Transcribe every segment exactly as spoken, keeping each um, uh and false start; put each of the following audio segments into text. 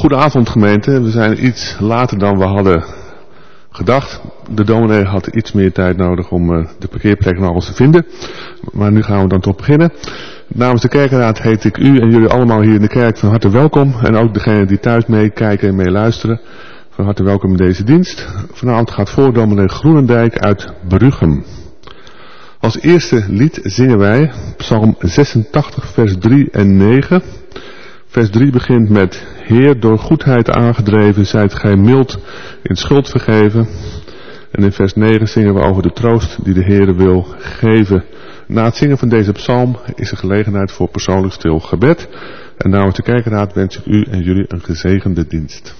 Goedenavond gemeente, we zijn iets later dan we hadden gedacht. De dominee had iets meer tijd nodig om uh, de parkeerplek nog eens te vinden. Maar nu gaan we dan toch beginnen. Namens de kerkenraad heet ik u en jullie allemaal hier in de kerk van harte welkom. En ook degenen die thuis meekijken en meeluisteren. Van harte welkom in deze dienst. Vanavond gaat voor dominee Groenendijk uit Bruchem. Als eerste lied zingen wij Psalm zesentachtig vers drie en negen. Vers drie begint met: Heer, door goedheid aangedreven, zijt gij mild in schuld vergeven. En in vers negen zingen we over de troost die de Heer wil geven. Na het zingen van deze psalm is er gelegenheid voor persoonlijk stil gebed. En namens de kerkenraad wens ik u en jullie een gezegende dienst.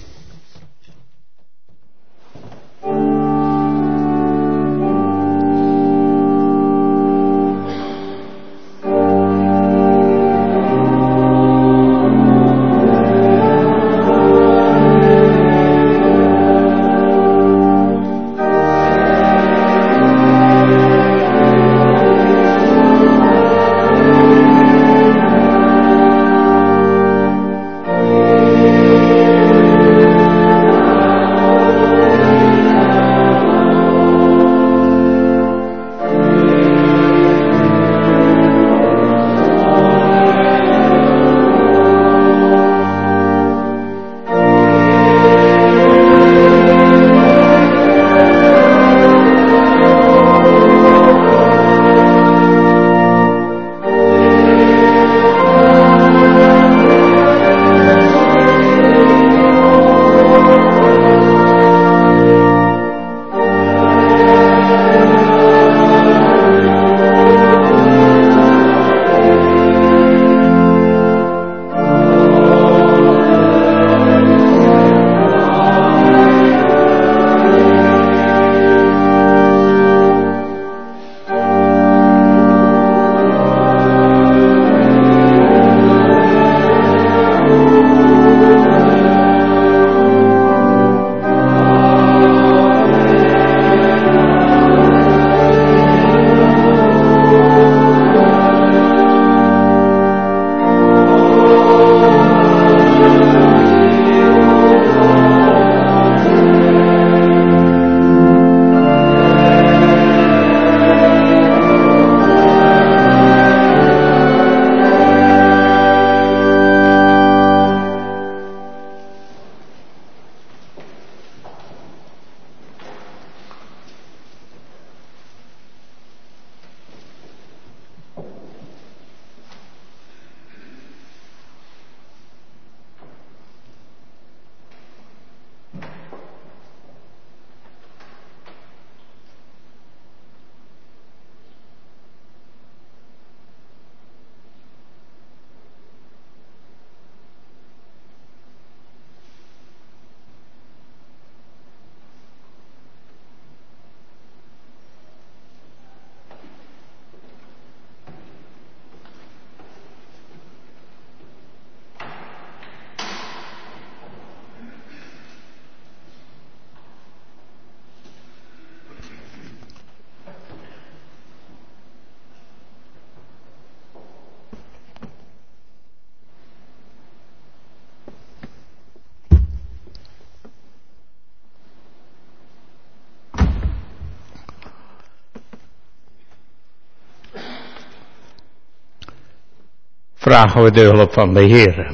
Vragen we de hulp van de Heer.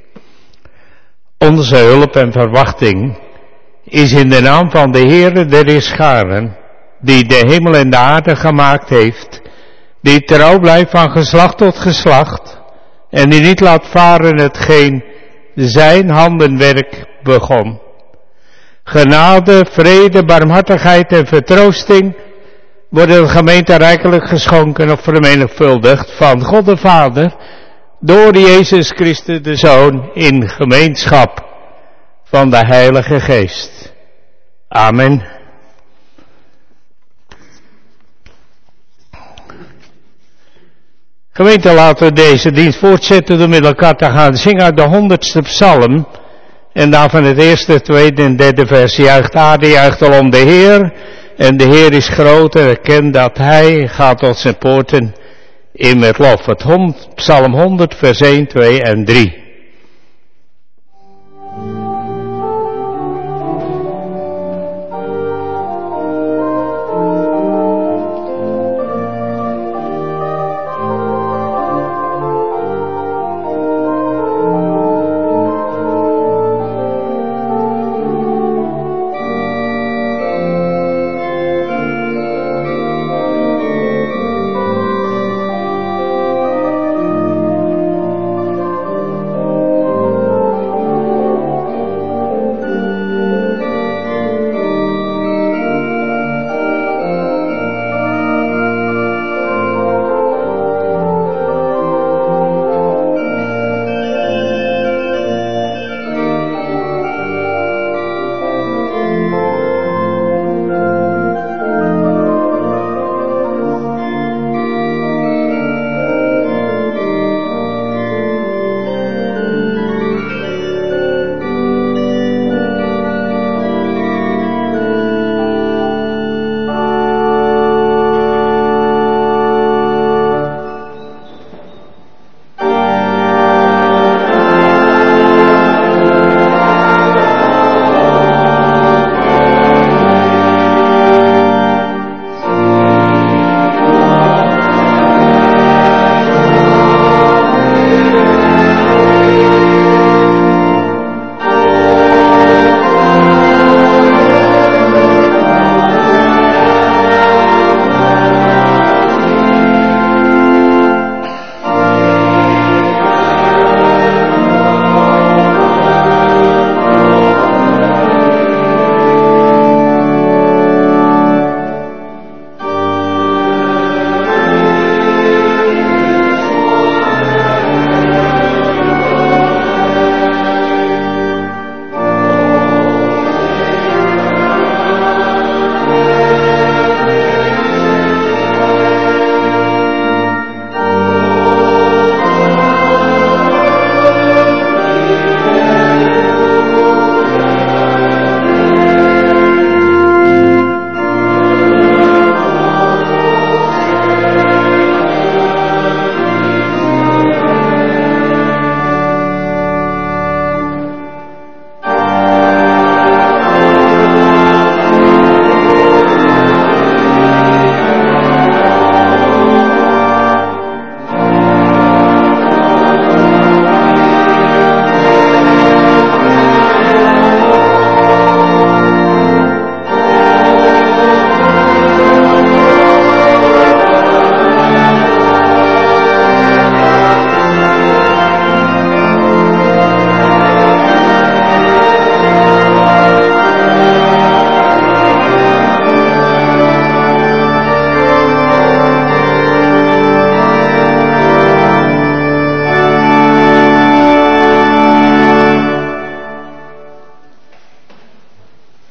Onze hulp en verwachting is in de naam van de Heer der Heerscharen, die de hemel en de aarde gemaakt heeft, die trouw blijft van geslacht tot geslacht, en die niet laat varen hetgeen zijn handenwerk begon. Genade, vrede, barmhartigheid en vertroosting worden de gemeente rijkelijk geschonken of vermenigvuldigd van God de Vader, door Jezus Christus de Zoon, in gemeenschap van de Heilige Geest. Amen. Gemeente, laten we deze dienst voortzetten door met elkaar te gaan zingen uit de honderdste psalm. En daarvan het eerste, tweede en derde vers. Juicht aarde, juicht al om de Heer. En de Heer is groot en erken dat Hij gaat tot zijn poorten in met lof. Het hond, psalm honderd vers één, twee en drie.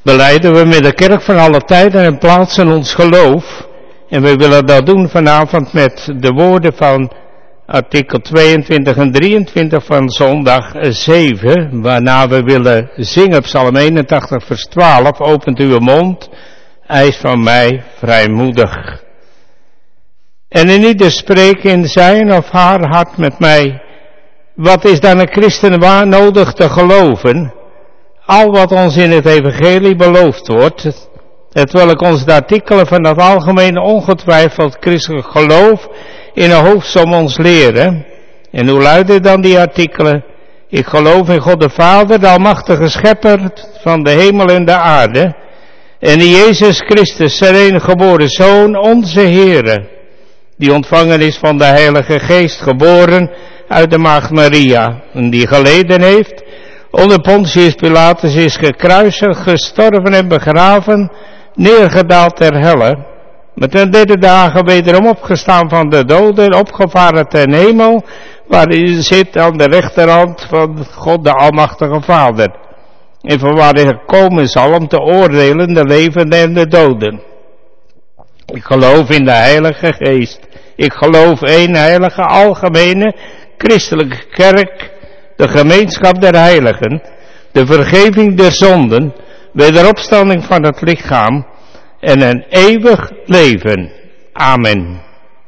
belijden we met de kerk van alle tijden en plaatsen ons geloof. En we willen dat doen vanavond met de woorden van artikel tweeëntwintig en drieëntwintig van zondag zeven, waarna we willen zingen Psalm eenentachtig vers twaalf, opent uw mond, eis van mij vrijmoedig. En in ieder spreekt in zijn of haar hart met mij, wat is dan een christen waar nodig te geloven? Al wat ons in het evangelie beloofd wordt, het welk ons de artikelen van het algemene ongetwijfeld christelijk geloof in een hoofdsom ons leren. En hoe luiden dan die artikelen? Ik geloof in God de Vader, de almachtige schepper van de hemel en de aarde, en in Jezus Christus, zijn enige geboren Zoon, onze Heere, die ontvangen is van de Heilige Geest, geboren uit de maagd Maria, en die geleden heeft, onder Pontius Pilatus is gekruisigd, gestorven en begraven, neergedaald ter helle, met een derde dagen wederom opgestaan van de doden, opgevaren ten hemel, waar hij zit aan de rechterhand van God de Almachtige Vader, en van waar hij gekomen zal om te oordelen de levenden en de doden. Ik geloof in de Heilige Geest. Ik geloof één heilige, algemene, christelijke kerk, de gemeenschap der heiligen, de vergeving der zonden, wederopstanding van het lichaam en een eeuwig leven. Amen.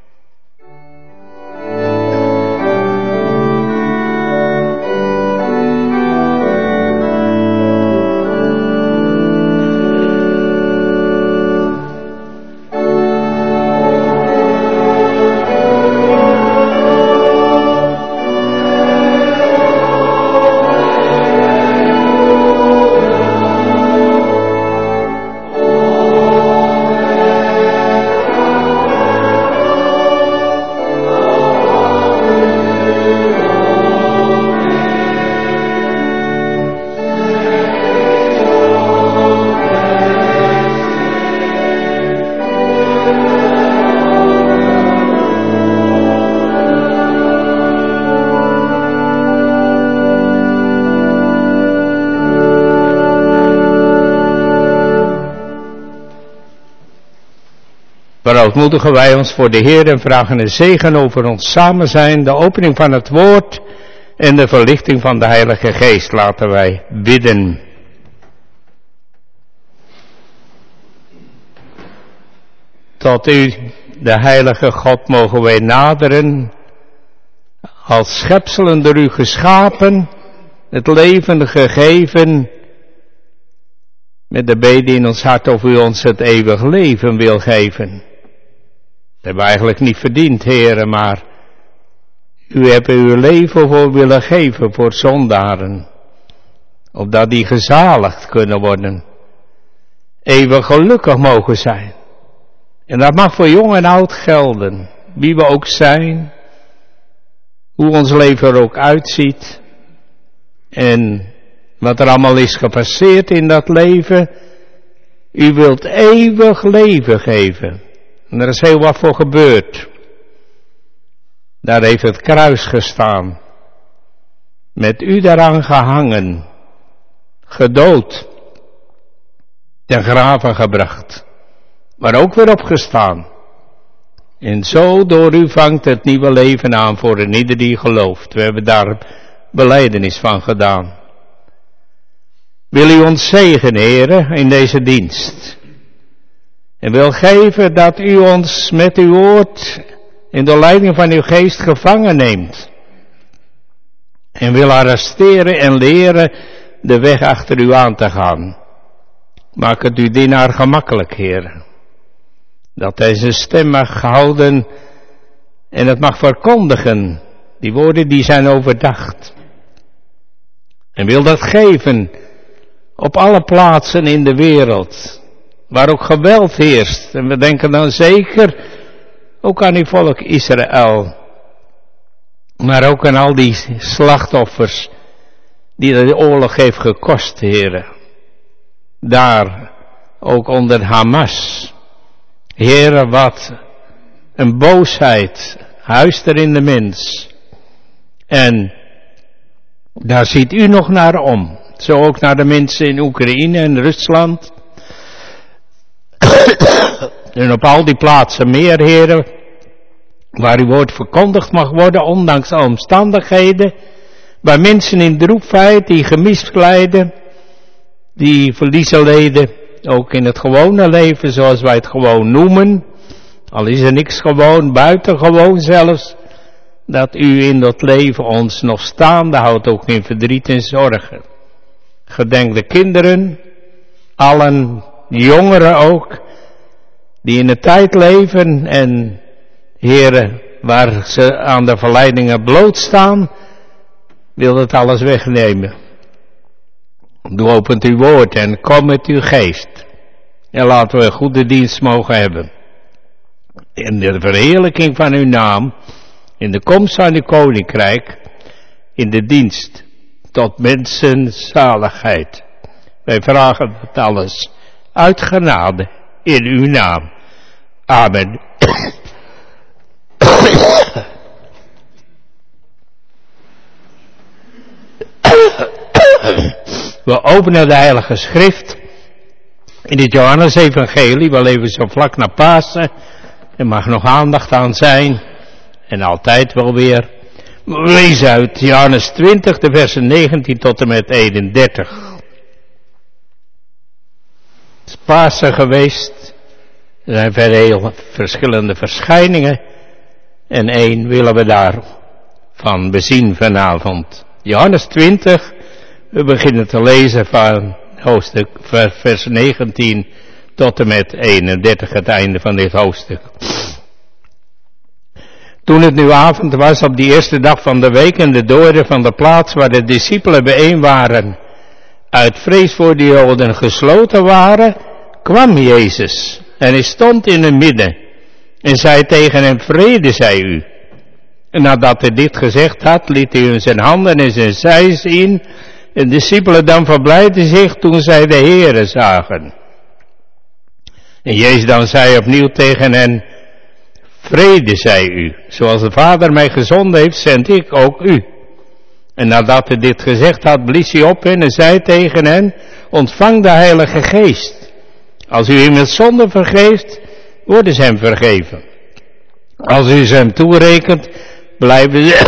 Verootmoedigen wij ons voor de Heer en vragen een zegen over ons samen zijn, de opening van het woord en de verlichting van de Heilige Geest. Laten wij bidden. Tot u, de Heilige God, mogen wij naderen, als schepselen door u geschapen, het leven gegeven, met de bede in ons hart of u ons het eeuwig leven wil geven. Dat hebben we eigenlijk niet verdiend, heren, maar u hebt uw leven voor willen geven voor zondaren, opdat die gezaligd kunnen worden, eeuwig gelukkig mogen zijn. En dat mag voor jong en oud gelden, wie we ook zijn, hoe ons leven er ook uitziet en wat er allemaal is gepasseerd in dat leven. U wilt eeuwig leven geven. En er is heel wat voor gebeurd. Daar heeft het kruis gestaan. Met u daaraan gehangen. Gedood. Ten graven gebracht. Maar ook weer opgestaan. En zo door u vangt het nieuwe leven aan voor een ieder die gelooft. We hebben daar belijdenis van gedaan. Wil u ons zegenen, heren, in deze dienst. En wil geven dat u ons met uw woord in de leiding van uw geest gevangen neemt. En wil arresteren en leren de weg achter u aan te gaan. Maak het uw dienaar gemakkelijk, heren. Dat hij zijn stem mag houden en het mag verkondigen. Die woorden die zijn overdacht. En wil dat geven op alle plaatsen in de wereld, waar ook geweld heerst. En we denken dan zeker ook aan uw volk Israël. Maar ook aan al die slachtoffers die de oorlog heeft gekost, heren. Daar ook onder Hamas. Heren, wat een boosheid huist er in de mens. En daar ziet u nog naar om. Zo ook naar de mensen in Oekraïne en Rusland. En op al die plaatsen meer, heren, waar uw woord verkondigd mag worden, ondanks alle omstandigheden. Waar mensen in droefheid, die gemisleiden, die verliezen leden, ook in het gewone leven, zoals wij het gewoon noemen. Al is er niks gewoon, buitengewoon zelfs, dat u in dat leven ons nog staande houdt, ook in verdriet en zorgen. Gedenk de kinderen, allen jongeren ook, die in de tijd leven en, heren, waar ze aan de verleidingen blootstaan, wil het alles wegnemen. Doe opent uw woord en kom met uw geest. En laten we een goede dienst mogen hebben. In de verheerlijking van uw naam, in de komst van uw koninkrijk, in de dienst tot mensen zaligheid. Wij vragen het alles uit genade in uw naam. Amen. We openen de Heilige Schrift in het Johannes-evangelie. We leven zo vlak na Pasen. Er mag nog aandacht aan zijn. En altijd wel weer. We lezen uit Johannes twintig, de versen negentien tot en met eenendertig. Het is Pasen geweest. Er zijn verder heel verschillende verschijningen. En één willen we daarvan bezien vanavond. Johannes twintig. We beginnen te lezen van hoofdstuk vers negentien tot en met eenendertig, het einde van dit hoofdstuk. Toen het nu avond was op die eerste dag van de week en de deuren van de plaats waar de discipelen bijeen waren, uit vrees voor de Joden gesloten waren, kwam Jezus en hij stond in het midden en zei tegen hem, vrede zij u. En nadat hij dit gezegd had, liet hij hun zijn handen en zijn zij zien. En de discipelen dan verblijden zich toen zij de Heere zagen. En Jezus dan zei opnieuw tegen hen, vrede zij u, zoals de Vader mij gezonden heeft, zend ik ook u. En nadat hij dit gezegd had, blies hij op hen en zei tegen hen, ontvang de Heilige Geest. Als u hem met zonde vergeeft, worden ze hem vergeven. Als u ze hem toerekent, blijven ze,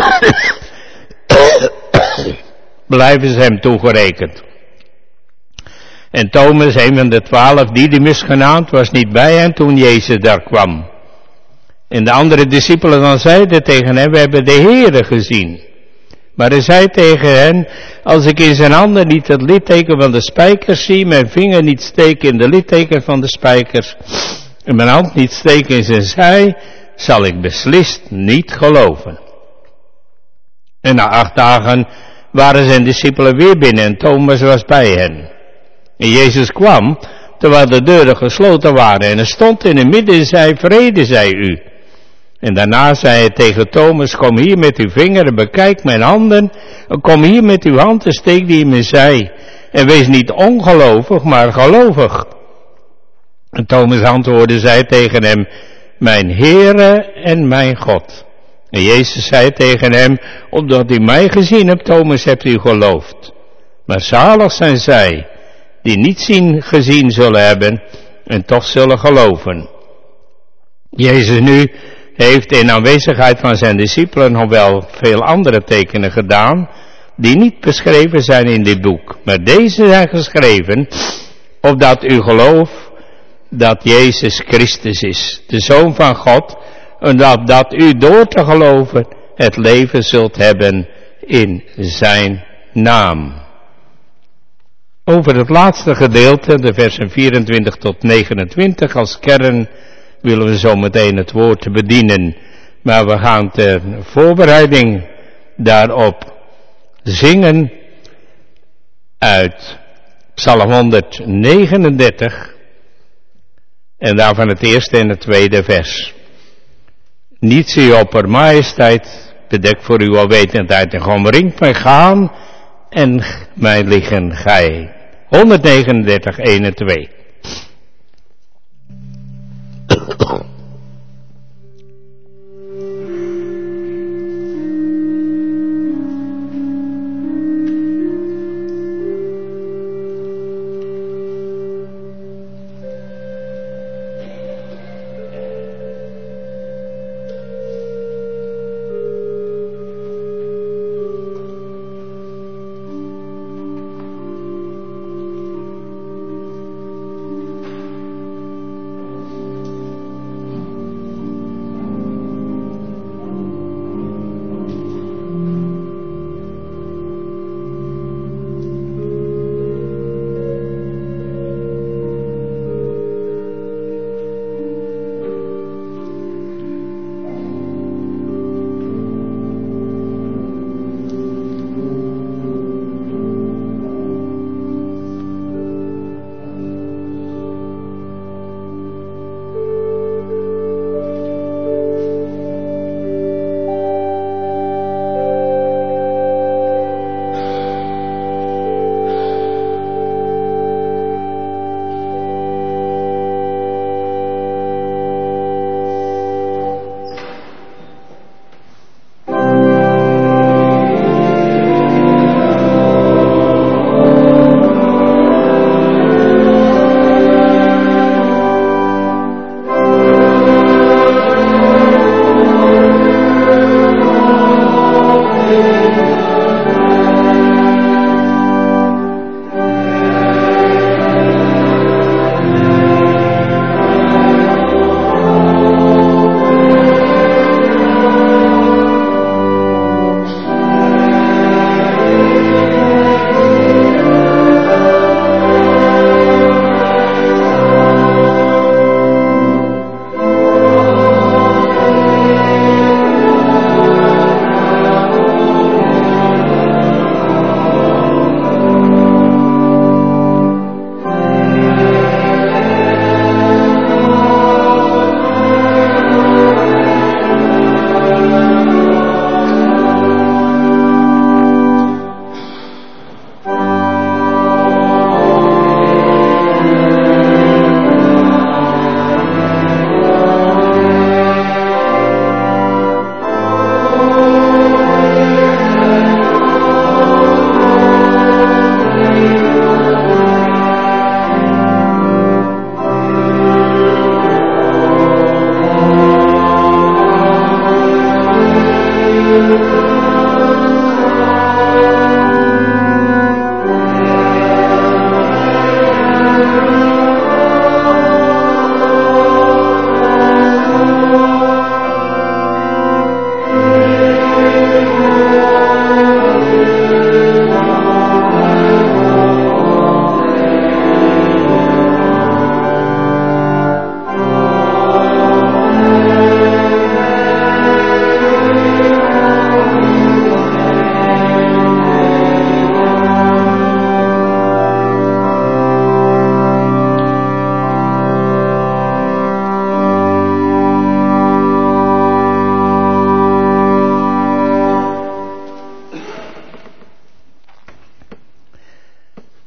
blijven ze hem toegerekend. En Thomas, een van de twaalf, Didymus genaamd, was niet bij hen toen Jezus daar kwam. En de andere discipelen dan zeiden tegen hem, we hebben de Heere gezien. Maar hij zei tegen hen, als ik in zijn handen niet het litteken van de spijkers zie, mijn vinger niet steken in de litteken van de spijkers, en mijn hand niet steken in zijn zij, zal ik beslist niet geloven. En na acht dagen waren zijn discipelen weer binnen en Thomas was bij hen. En Jezus kwam, terwijl de deuren gesloten waren, en hij stond in het midden en zei, vrede zij u. En daarna zei hij tegen Thomas, kom hier met uw vinger en bekijk mijn handen, en kom hier met uw hand en steek die in mijn zij. En wees niet ongelovig, maar gelovig. En Thomas antwoordde, zei tegen hem, mijn Heere en mijn God. En Jezus zei tegen hem, omdat u mij gezien hebt, Thomas, hebt u geloofd. Maar zalig zijn zij, die niet zien gezien zullen hebben, en toch zullen geloven. Jezus nu heeft in aanwezigheid van zijn discipelen nog wel veel andere tekenen gedaan, die niet beschreven zijn in dit boek. Maar deze zijn geschreven, opdat u gelooft dat Jezus Christus is, de Zoon van God, en dat, dat u door te geloven het leven zult hebben in zijn naam. Over het laatste gedeelte, de versen vierentwintig tot negenentwintig, als kern willen we zo meteen het woord bedienen. Maar we gaan ter voorbereiding daarop zingen uit Psalm honderdnegenendertig en daarvan het eerste en het tweede vers. Niet zie op haar majesteit, bedek voor uw alwetendheid en omringt mij gaan en mij liggen gij. honderdnegenendertig, één en twee.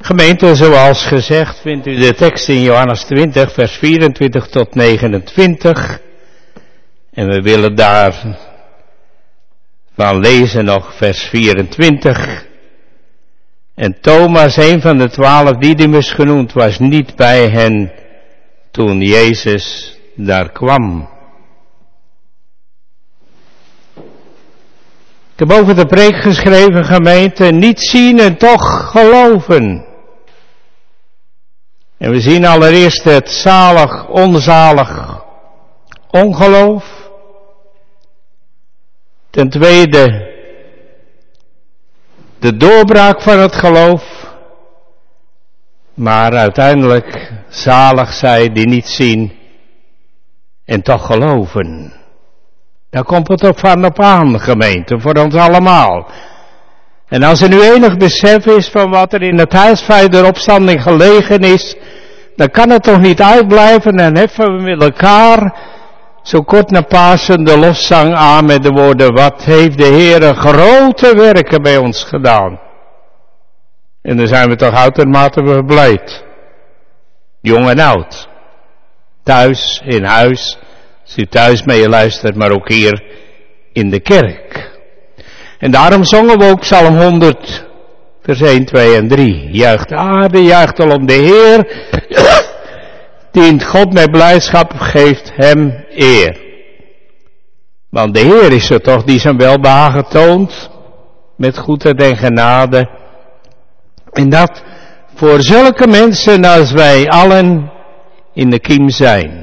Gemeente, zoals gezegd, vindt u de tekst in Johannes twintig, vers vierentwintig tot negenentwintig. En we willen daar van lezen nog vers vierentwintig. En Thomas, een van de twaalf, Didymus genoemd, was niet bij hen toen Jezus daar kwam. Ik heb over de preek geschreven, gemeente, niet zien en toch geloven. En we zien allereerst het zalig, onzalig ongeloof. Ten tweede de doorbraak van het geloof. Maar uiteindelijk zalig zij die niet zien en toch geloven. Daar komt het op van op aan, gemeente, voor ons allemaal. En als er nu enig besef is van wat er in het huisfeit der opstanding gelegen is, dan kan het toch niet uitblijven en heffen we met elkaar zo kort na Pasen de lofzang aan met de woorden: wat heeft de Heere grote werken bij ons gedaan. En dan zijn we toch uitermate verblijd. Jong en oud. Thuis, in huis. Als u thuis mee luistert, maar ook hier in de kerk. En daarom zongen we ook Psalm honderd, vers één, twee en drie. Juicht de aarde, juicht al om de Heer. Dient God met blijdschap, geeft hem eer. Want de Heer is er toch die zijn welbehagen toont. Met goedheid en genade. En dat voor zulke mensen als wij allen in de kiem zijn.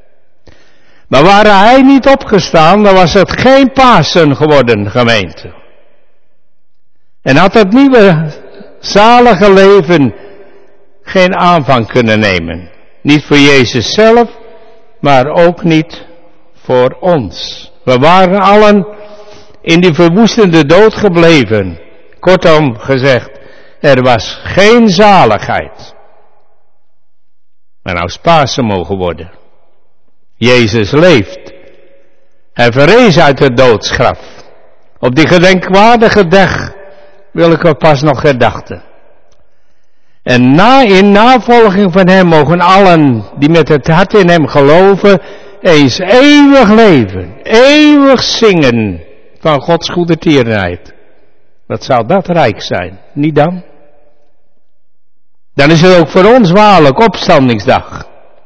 Maar ware hij niet opgestaan, dan was het geen Pasen geworden, gemeente. En had het nieuwe zalige leven geen aanvang kunnen nemen. Niet voor Jezus zelf, maar ook niet voor ons. We waren allen in die verwoestende dood gebleven. Kortom gezegd, er was geen zaligheid. Maar nou is Pasen mogen worden. Jezus leeft. Hij verrees uit het doodsgraf. Op die gedenkwaardige dag wil ik er pas nog gedachten. En na, in navolging van hem mogen allen die met het hart in hem geloven, eens eeuwig leven, eeuwig zingen van Gods goede tierenheid. Wat zou dat rijk zijn, niet dan? Dan is het ook voor ons waarlijk opstandingsdag.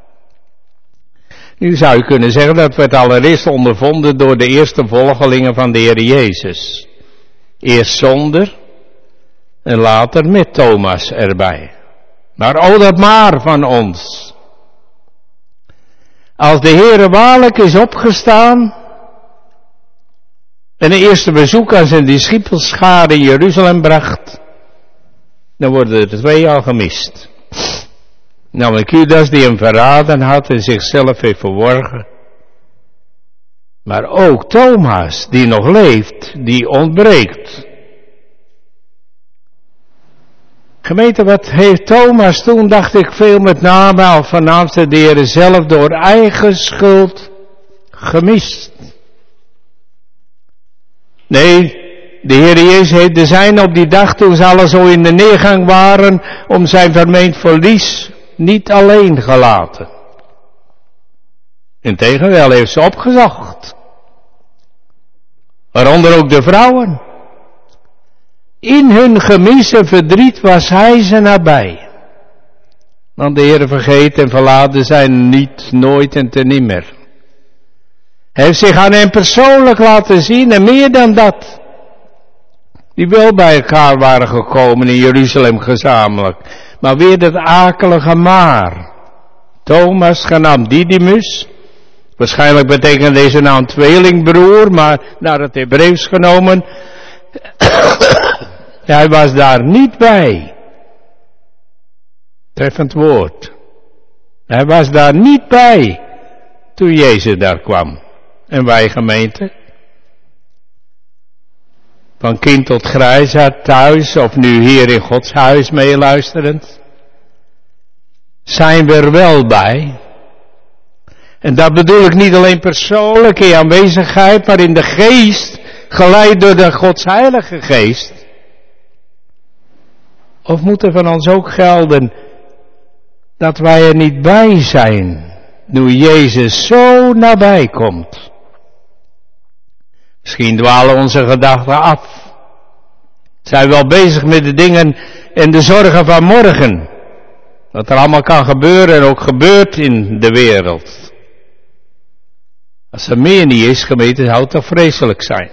Nu zou je kunnen zeggen dat we het allereerst ondervonden door de eerste volgelingen van de Heer Jezus. Eerst zonder en later met Thomas erbij. Maar o dat maar van ons. Als de Heer waarlijk is opgestaan en een eerste bezoek aan zijn discipelschare in Jeruzalem bracht, dan worden er twee al gemist. Namelijk Judas die hem verraden had en zichzelf heeft verworgen. Maar ook Thomas die nog leeft, die ontbreekt. Gemeente, wat heeft Thomas toen, dacht ik, veel met name al voornaamste de Heer zelf door eigen schuld gemist. Nee, de Heer Jezus heeft de zijn op die dag toen ze alle zo in de neergang waren om zijn vermeend verlies niet alleen gelaten. Integendeel heeft ze opgezocht. Waaronder ook de vrouwen. In hun gemis en verdriet was hij ze nabij. Want de Heer vergeet en verlaten zijn niet, nooit en ten nimmer. Hij heeft zich aan hen persoonlijk laten zien en meer dan dat. Die wel bij elkaar waren gekomen in Jeruzalem gezamenlijk. Maar weer dat akelige maar. Thomas, genaamd Didymus. Waarschijnlijk betekent deze naam tweelingbroer, maar naar het Hebreeuws genomen. Hij was daar niet bij. Treffend woord. Hij was daar niet bij toen Jezus daar kwam. En wij, gemeente? Van kind tot grijsaard thuis of nu hier in Gods huis meeluisterend. Zijn we er wel bij. En dat bedoel ik niet alleen persoonlijk in aanwezigheid, maar in de geest, geleid door de Gods Heilige Geest. Of moet er van ons ook gelden dat wij er niet bij zijn, nu Jezus zo nabij komt? Misschien dwalen onze gedachten af. Zijn we wel bezig met de dingen en de zorgen van morgen. Wat er allemaal kan gebeuren en ook gebeurt in de wereld. Als er meer niet is, gemeente, zou het toch vreselijk zijn.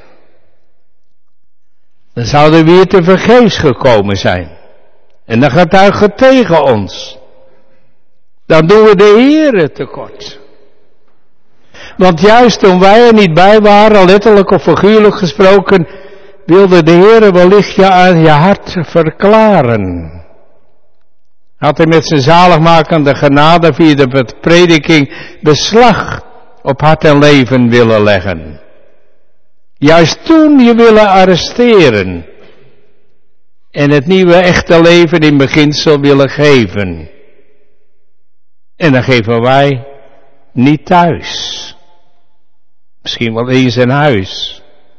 Dan zouden we hier te vergeefs gekomen zijn. En dan getuigen tegen ons. Dan doen we de Heere tekort. Want juist toen wij er niet bij waren, letterlijk of figuurlijk gesproken, wilde de Heere wellicht je aan je hart verklaren. Had hij met zijn zaligmakende genade via de prediking beslag op hart en leven willen leggen. Juist toen je willen arresteren. En het nieuwe echte leven in beginsel willen geven. En dan geven wij niet thuis. Misschien wel eens in huis.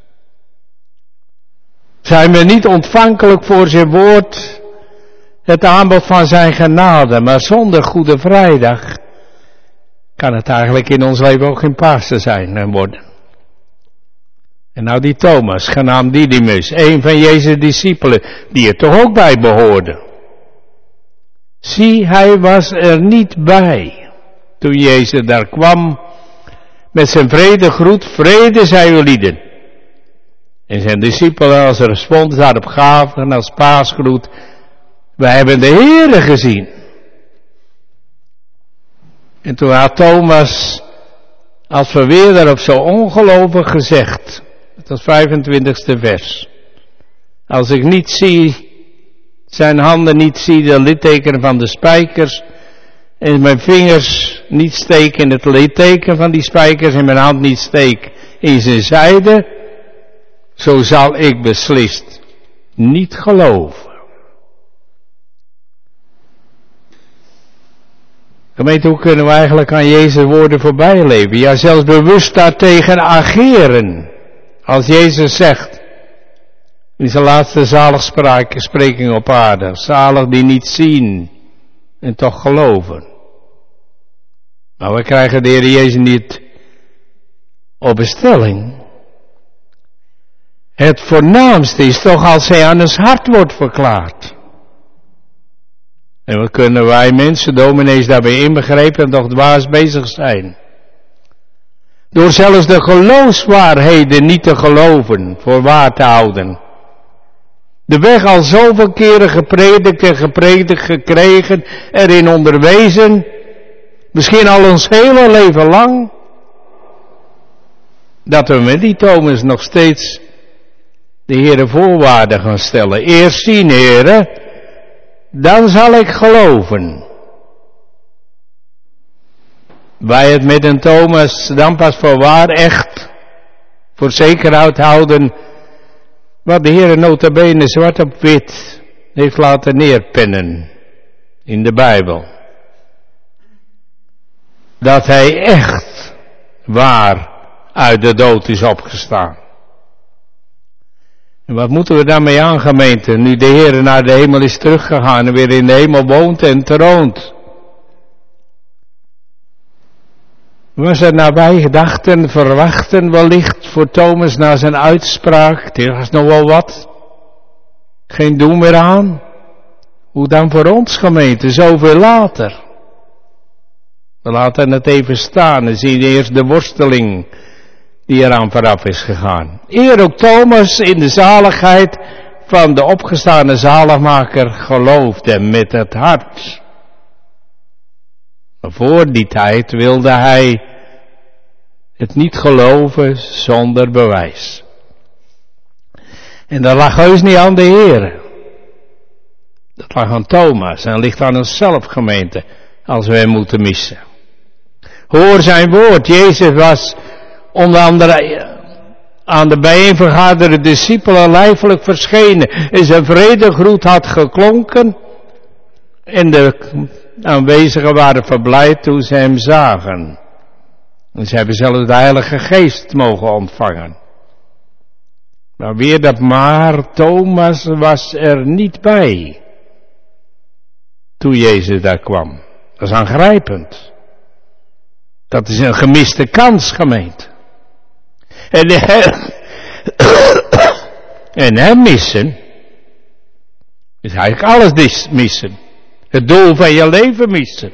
Zijn we niet ontvankelijk voor zijn woord, het aanbod van zijn genade, maar zonder Goede Vrijdag kan het eigenlijk in ons leven ook geen Pasen zijn en worden. En nou die Thomas, genaamd Didymus, een van Jezus' discipelen, die er toch ook bij behoorde. Zie, hij was er niet bij toen Jezus daar kwam met zijn vredegroet, vrede zij uw lieden. En zijn discipelen als respons daarop gaven als paasgroet, wij hebben de Heere gezien. En toen had Thomas als verweerder op zo ongelovig gezegd, dat was vijfentwintigste vers. Als ik niet zie, zijn handen niet zie, de littekenen van de spijkers, en mijn vingers niet steek in het litteken van die spijkers, en mijn hand niet steek in zijn zijde, zo zal ik beslist niet geloven. Gemeente, hoe kunnen we eigenlijk aan Jezus' woorden voorbij leven? Ja, zelfs bewust daartegen ageren. Als Jezus zegt, in zijn laatste zaligspreking op aarde, zalig die niet zien en toch geloven. Maar we krijgen de Heer Jezus niet op bestelling. Het voornaamste is toch als hij aan ons hart wordt verklaard. En wat kunnen wij mensen, dominees daarbij inbegrepen, toch dwaas bezig zijn. Door zelfs de geloofswaarheden niet te geloven, voor waar te houden. De weg al zoveel keren gepredikt en gepredikt gekregen, erin onderwezen, misschien al ons hele leven lang, dat we met die Thomas nog steeds de Heere voorwaarden gaan stellen. Eerst zien, Heere, dan zal ik geloven. Wij het met een Thomas dan pas voor waar echt voor zekerheid houden wat de Heere nota bene zwart op wit heeft laten neerpennen in de Bijbel. Dat hij echt waar uit de dood is opgestaan. En wat moeten we daarmee aan, gemeente, nu de Heer naar de hemel is teruggegaan en weer in de hemel woont en troont? Was er nabij gedachten, verwachten wellicht voor Thomas na zijn uitspraak, er was nog wel wat, geen doen meer aan. Hoe dan voor ons, gemeente, zoveel later? We laten het even staan en zien eerst de worsteling die eraan vooraf is gegaan. Eer ook Thomas in de zaligheid van de opgestane zaligmaker geloofde met het hart. Maar voor die tijd wilde hij het niet geloven zonder bewijs. En dat lag heus niet aan de Heer. Dat lag aan Thomas en ligt aan onszelf, gemeente, als we hem moeten missen. Hoor zijn woord. Jezus was onder andere aan de bijeenvergaderde discipelen lijfelijk verschenen. En zijn vredegroet had geklonken. En de aanwezigen waren verblijd toen ze hem zagen. En ze hebben zelfs de Heilige Geest mogen ontvangen. Maar weer dat maar, Thomas was er niet bij. toen Jezus daar kwam. Dat is aangrijpend. Dat is een gemiste kans, gemeente. En, en hem missen, is eigenlijk alles missen. Het doel van je leven missen.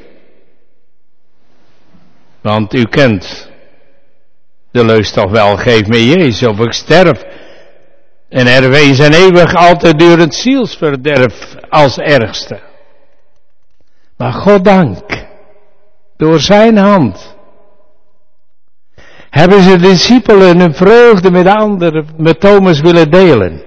Want u kent de leus toch wel, geef me Jezus of ik sterf. En er wees een eeuwig altijd durend zielsverderf als ergste. Maar God dank, door zijn hand hebben ze de discipelen hun vreugde met anderen, met Thomas willen delen.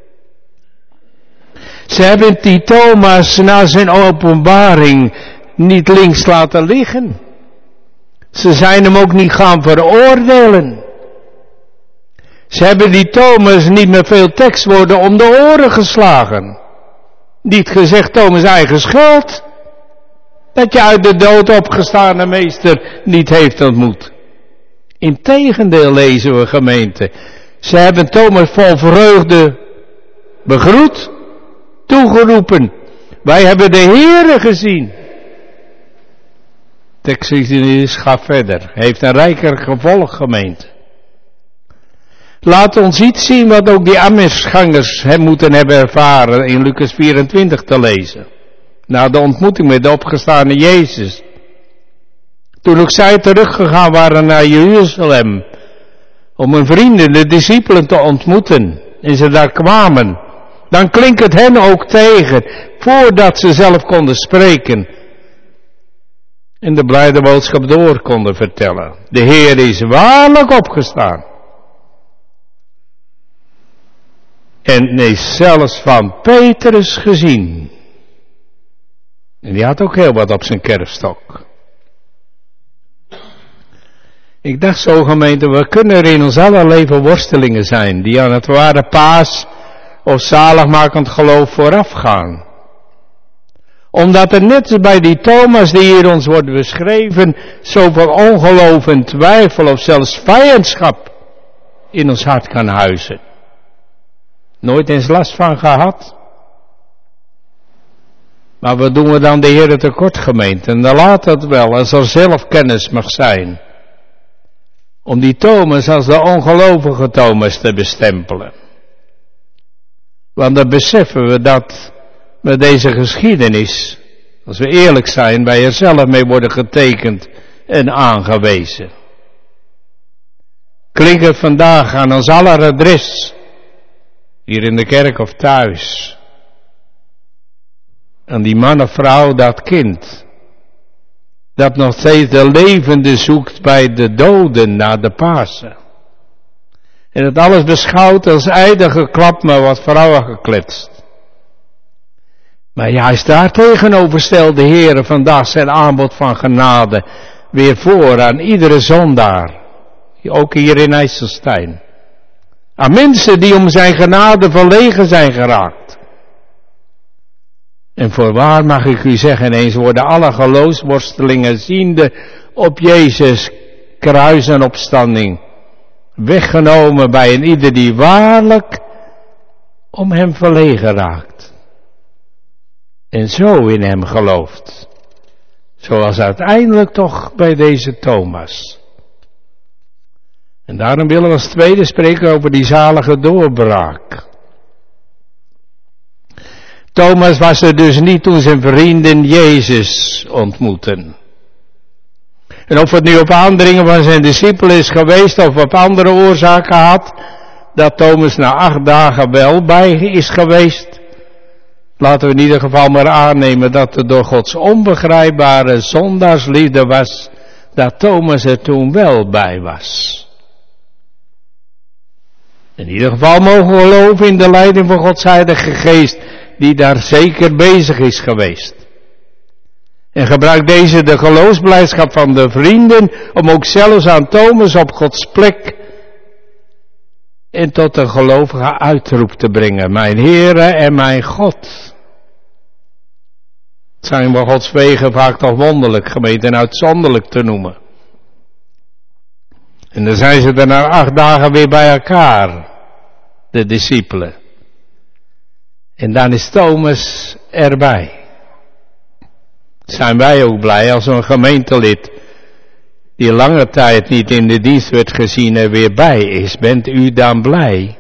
Ze hebben die Thomas na zijn openbaring niet links laten liggen. Ze zijn hem ook niet gaan veroordelen. Ze hebben die Thomas niet met veel tekstwoorden om de oren geslagen. Niet gezegd, Thomas, eigen schuld. Dat je uit de dood opgestane meester niet heeft ontmoet. Integendeel lezen we, gemeente. Ze hebben Thomas vol vreugde begroet, toegeroepen. Wij hebben de Heere gezien. Tekst gaat verder. Heeft een rijker gevolg, gemeente. Laat ons iets zien wat ook die Emmausgangers hem moeten hebben ervaren in Lucas vierentwintig te lezen. Na de ontmoeting met de opgestane Jezus. Toen ook zij teruggegaan waren naar Jeruzalem. Om hun vrienden, de discipelen te ontmoeten. En ze daar kwamen. Dan klinkt het hen ook tegen. Voordat ze zelf konden spreken. En de blijde boodschap door konden vertellen. De Heer is waarlijk opgestaan. En is zelfs van Petrus gezien. En die had ook heel wat op zijn kerfstok. Ik dacht zo, gemeente, we kunnen er in ons alle leven worstelingen zijn. Die aan het ware paas of zaligmakend geloof vooraf gaan. Omdat er net als bij die Thomas die hier ons wordt beschreven, zoveel ongeloof en twijfel of zelfs vijandschap in ons hart kan huizen. Nooit eens last van gehad. Maar wat doen we dan de Heer tekort, gemeente? En dan laat het wel, als er zelf kennis mag zijn. Om die Thomas als de ongelovige Thomas te bestempelen. Want dan beseffen we dat met deze geschiedenis, als we eerlijk zijn, wij er zelf mee worden getekend en aangewezen. Klinkt het vandaag aan ons aller adres, hier in de kerk of thuis, aan die man of vrouw, dat kind, dat nog steeds de levende zoekt bij de doden na de Pasen. En het alles beschouwt als ijdel geklap met wat vrouwen gekletst. Maar juist daar tegenover stelt de Heere vandaag zijn aanbod van genade weer voor aan iedere zondaar. Ook hier in IJsselstein. Aan mensen die om zijn genade verlegen zijn geraakt. En voorwaar mag ik u zeggen, eens worden alle geloofsworstelingen ziende op Jezus kruis en opstanding weggenomen bij een ieder die waarlijk om hem verlegen raakt. En zo in hem gelooft. Zoals uiteindelijk toch bij deze Thomas. En daarom willen we als tweede spreken over die zalige doorbraak. Thomas was er dus niet toen zijn vrienden Jezus ontmoetten. En of het nu op aandringen van zijn discipelen is geweest of op andere oorzaken had, dat Thomas na acht dagen wel bij is geweest, laten we in ieder geval maar aannemen dat het door Gods onbegrijpbare zondaarsliefde was, dat Thomas er toen wel bij was. In ieder geval mogen we geloven in de leiding van Gods Heilige Geest, die daar zeker bezig is geweest. En gebruik deze de geloofsblijdschap van de vrienden, om ook zelfs aan Thomas op Gods plek en tot een gelovige uitroep te brengen. Mijn Heere en mijn God. Het zijn we Gods wegen vaak toch wonderlijk, gemeente, en uitzonderlijk te noemen. En dan zijn ze er na acht dagen weer bij elkaar, de discipelen. En dan is Thomas erbij. Zijn wij ook blij als een gemeentelid die lange tijd niet in de dienst werd gezien er weer bij is. Bent u dan blij?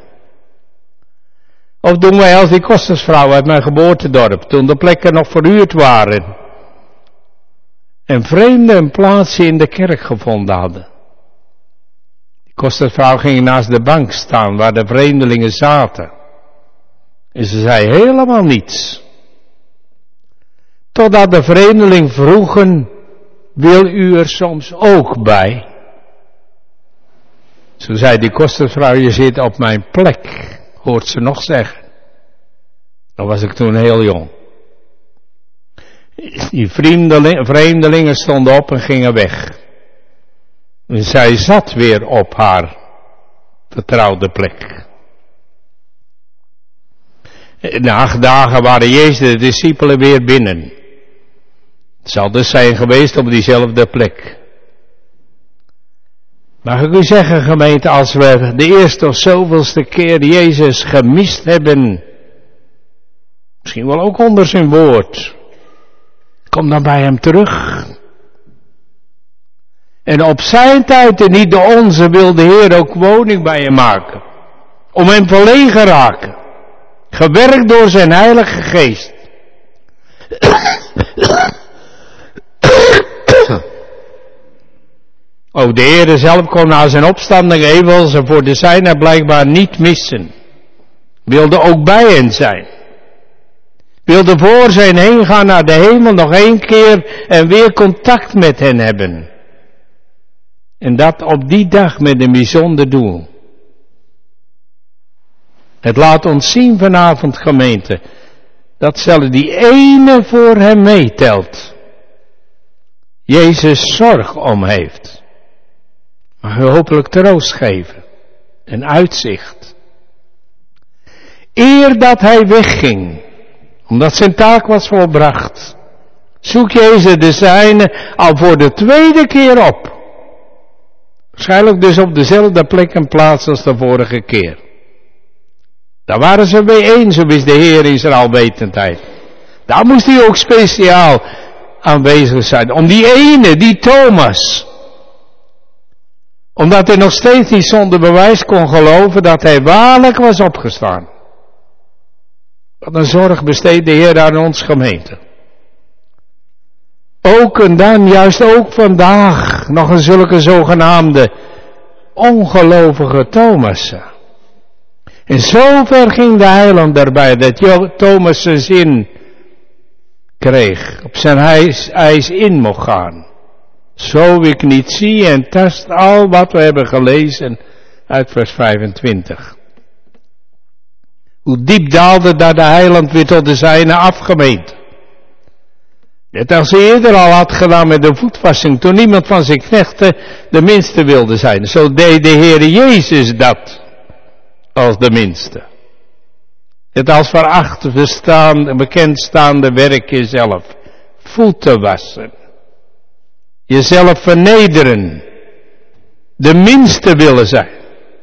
Of doen wij als die kostersvrouw uit mijn geboortedorp, toen de plekken nog verhuurd waren en vreemden een plaatsje in de kerk gevonden hadden. Die kostersvrouw ging naast de bank staan waar de vreemdelingen zaten. En ze zei helemaal niets. Totdat de vreemdeling vroegen, wil u er soms ook bij? Zo zei die kostersvrouw, je zit op mijn plek, hoort ze nog zeggen. Dan was ik toen heel jong. Die vreemdelingen stonden op en gingen weg. En zij zat weer op haar vertrouwde plek. Na acht dagen waren Jezus de discipelen weer binnen. Het zal dus zijn geweest op diezelfde plek. Mag ik u zeggen, gemeente, als we de eerste of zoveelste keer Jezus gemist hebben, misschien wel ook onder zijn woord, kom dan bij hem terug. En op zijn tijd en niet de onze wil de Heer ook woning bij je maken. Om hem verlegen raken. Gewerkt door zijn Heilige Geest. Ook de Heer zelf kon na zijn opstanding evenwel ze voor de zijnen blijkbaar niet missen. Wilde ook bij hen zijn. Wilde voor zijn heen gaan naar de hemel nog één keer en weer contact met hen hebben. En dat op die dag met een bijzonder doel. Het laat ons zien vanavond, gemeente, dat zelfs die ene voor hem meetelt. Jezus zorg om heeft. Mag u hopelijk troost geven en uitzicht. Eer dat hij wegging, omdat zijn taak was volbracht, zoekt Jezus de zijne al voor de tweede keer op. Waarschijnlijk dus op dezelfde plek en plaats als de vorige keer. Daar waren ze bijeen, zo is de Heer in zijn alwetendheid. Daar moest hij ook speciaal aanwezig zijn. Om die ene, die Thomas. Omdat hij nog steeds niet zonder bewijs kon geloven dat hij waarlijk was opgestaan. Wat een zorg besteedt de Heer aan ons, gemeente. Ook en dan, juist ook vandaag, nog een zulke zogenaamde ongelovige Thomassen. En zover ging de heiland daarbij dat Thomas zijn zin kreeg, op zijn eis in mocht gaan. Zo ik niet zie en tast al wat we hebben gelezen uit vers vijfentwintig. Hoe diep daalde daar de heiland weer tot de zijne afgemeend. Net als hij eerder al had gedaan met de voetwassing, toen niemand van zijn knechten de minste wilde zijn. Zo deed de Heere Jezus dat, als de minste. Het als veracht verstaande, bekendstaande werk jezelf. Voeten wassen. Jezelf vernederen. De minste willen zijn.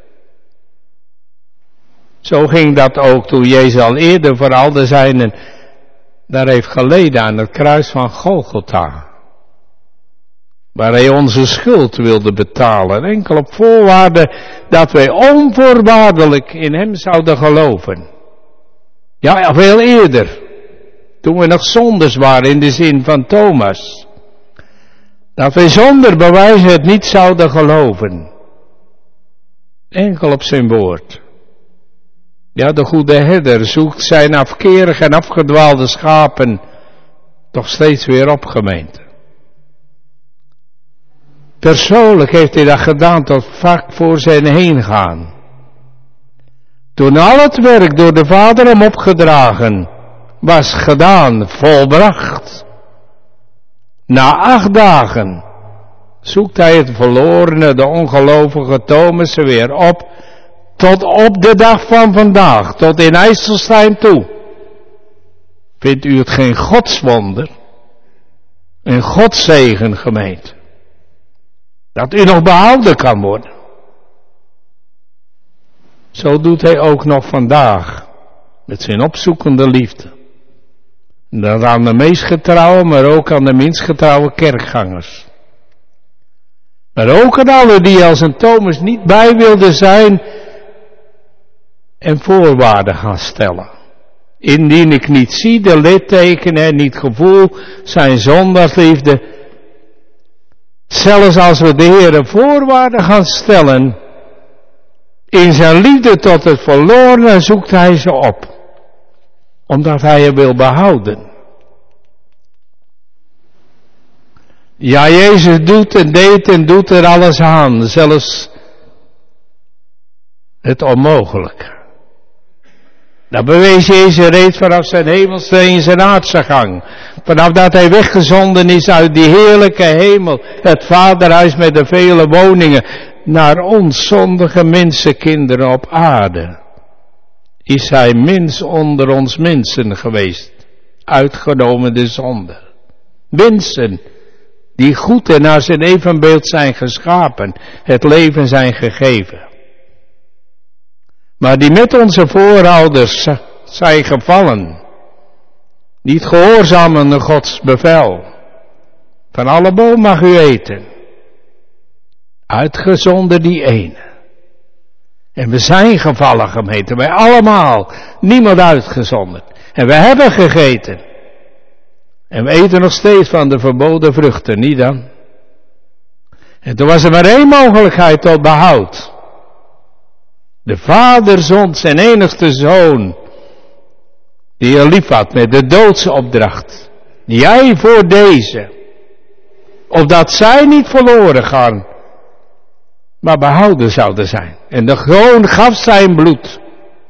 Zo ging dat ook toen Jezus al eerder voor al de zijnen daar heeft geleden aan het kruis van Golgotha. Waar hij onze schuld wilde betalen. Enkel op voorwaarde dat wij onvoorwaardelijk in hem zouden geloven. Ja, veel eerder. Toen we nog zondes waren in de zin van Thomas. Dat wij zonder bewijs het niet zouden geloven. Enkel op zijn woord. Ja, de goede herder zoekt zijn afkerige en afgedwaalde schapen toch steeds weer op, gemeente. Persoonlijk heeft hij dat gedaan tot vaak voor zijn heen gaan. Toen al het werk door de Vader hem opgedragen was gedaan, volbracht. Na acht dagen zoekt hij het verlorene, de ongelovige Thomas weer op, tot op de dag van vandaag, tot in IJsselstein toe. Vindt u het geen godswonder? Een Godzegen, gemeente. Dat u nog behouden kan worden. Zo doet hij ook nog vandaag. Met zijn opzoekende liefde. Dat aan de meest getrouwe, maar ook aan de minst getrouwe kerkgangers. Maar ook aan alle die als een Thomas niet bij wilden zijn en voorwaarden gaan stellen. Indien ik niet zie de littekenen en niet gevoel zijn zondagsliefde. Zelfs als we de Heere voorwaarden gaan stellen, in zijn liefde tot het verlorene zoekt hij ze op. Omdat hij je wil behouden. Ja, Jezus doet en deed en doet er alles aan. Zelfs het onmogelijke. Dat bewees Jezus reeds vanaf zijn hemelse en zijn aardse gang. Vanaf dat hij weggezonden is uit die heerlijke hemel. Het vaderhuis met de vele woningen. Naar ons zondige mensenkinderen op aarde. Is hij mens onder ons mensen geweest. Uitgenomen de zonde. Mensen die goed en naar zijn evenbeeld zijn geschapen. Het leven zijn gegeven. Maar die met onze voorouders zijn gevallen. Niet gehoorzamen aan Gods bevel. Van alle boom mag u eten. Uitgezonderd die ene. En we zijn gevallen gemeente. Wij allemaal. Niemand uitgezonderd. En we hebben gegeten. En we eten nog steeds van de verboden vruchten. Niet dan? En toen was er maar één mogelijkheid tot behoud. De vader zond zijn enigste zoon, die hij lief had met de doodsopdracht, die hij voor deze, opdat zij niet verloren gaan, maar behouden zouden zijn. En de zoon gaf zijn bloed,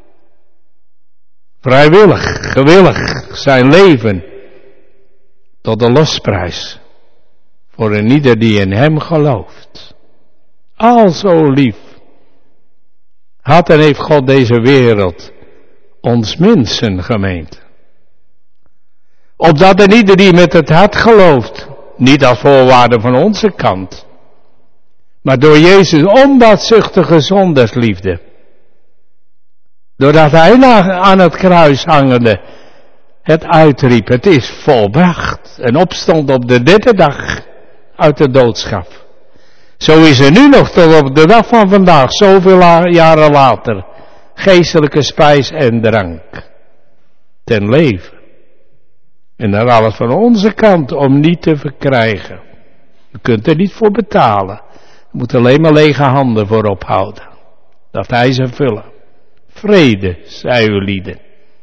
vrijwillig, gewillig, zijn leven, tot de losprijs, voor een ieder die in hem gelooft. Al zo lief had en heeft God deze wereld, ons mensen gemeend. Opdat er ieder die met het hart gelooft, niet als voorwaarde van onze kant, maar door Jezus onbaatzuchtige zondersliefde, doordat hij aan het kruis hangende het uitriep, het is volbracht, en opstond op de derde dag uit de doodschap. Zo is er nu nog tot op de dag van vandaag, zoveel jaren later, geestelijke spijs en drank ten leven. En dat alles van onze kant om niet te verkrijgen. U kunt er niet voor betalen. U moet alleen maar lege handen voor ophouden. Dat hij ze vullen. Vrede, zei uw lieden.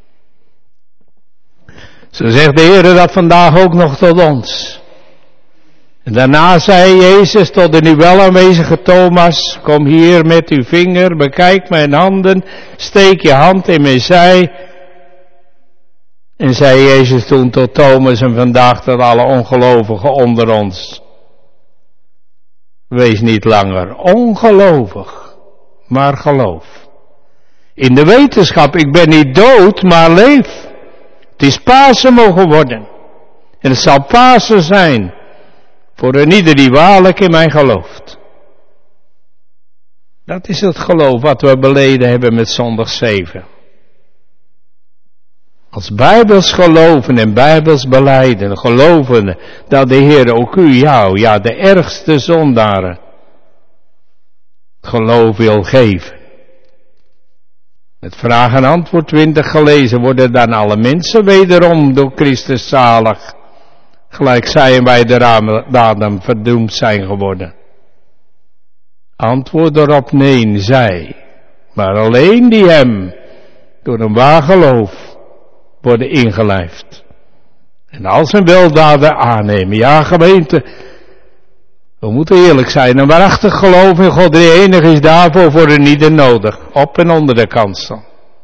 Zo zegt de Heer dat vandaag ook nog tot ons. En daarna zei Jezus tot de nu wel aanwezige Thomas, kom hier met uw vinger, bekijk mijn handen, steek je hand in mijn zij. En zei Jezus toen tot Thomas en vandaag tot alle ongelovigen onder ons. Wees niet langer ongelovig, maar geloof. In de wetenschap, ik ben niet dood, maar leef. Het is Pasen mogen worden. En het zal Pasen zijn. Voor een ieder die waarlijk in mij gelooft. Dat is het geloof wat we beleden hebben met zondag zeven. Als bijbels geloven en bijbels belijden, geloven dat de Heer ook u, jou, ja de ergste zondaren, geloof wil geven. Met vraag en antwoord twintig gelezen worden dan alle mensen wederom door Christus zalig. Gelijk zij en wij de daden verdoemd zijn geworden. Antwoord erop nee, zij. Maar alleen die hem door een waar geloof worden ingelijfd. En al zijn weldaden aannemen. Ja gemeente, we moeten eerlijk zijn. Een waarachtig geloof in God die enig is daarvoor voor een ieder nodig. Op en onder de kansel.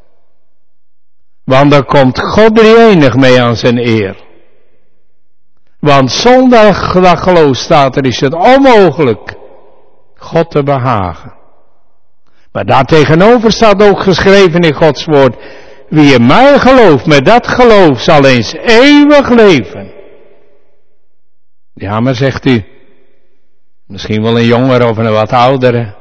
Want dan komt God die enig mee aan zijn eer. Want zonder dat geloof staat er is het onmogelijk God te behagen. Maar daartegenover staat ook geschreven in Gods woord. Wie in mij gelooft, met dat geloof zal eens eeuwig leven. Ja, maar zegt u, misschien wel een jongere of een wat oudere.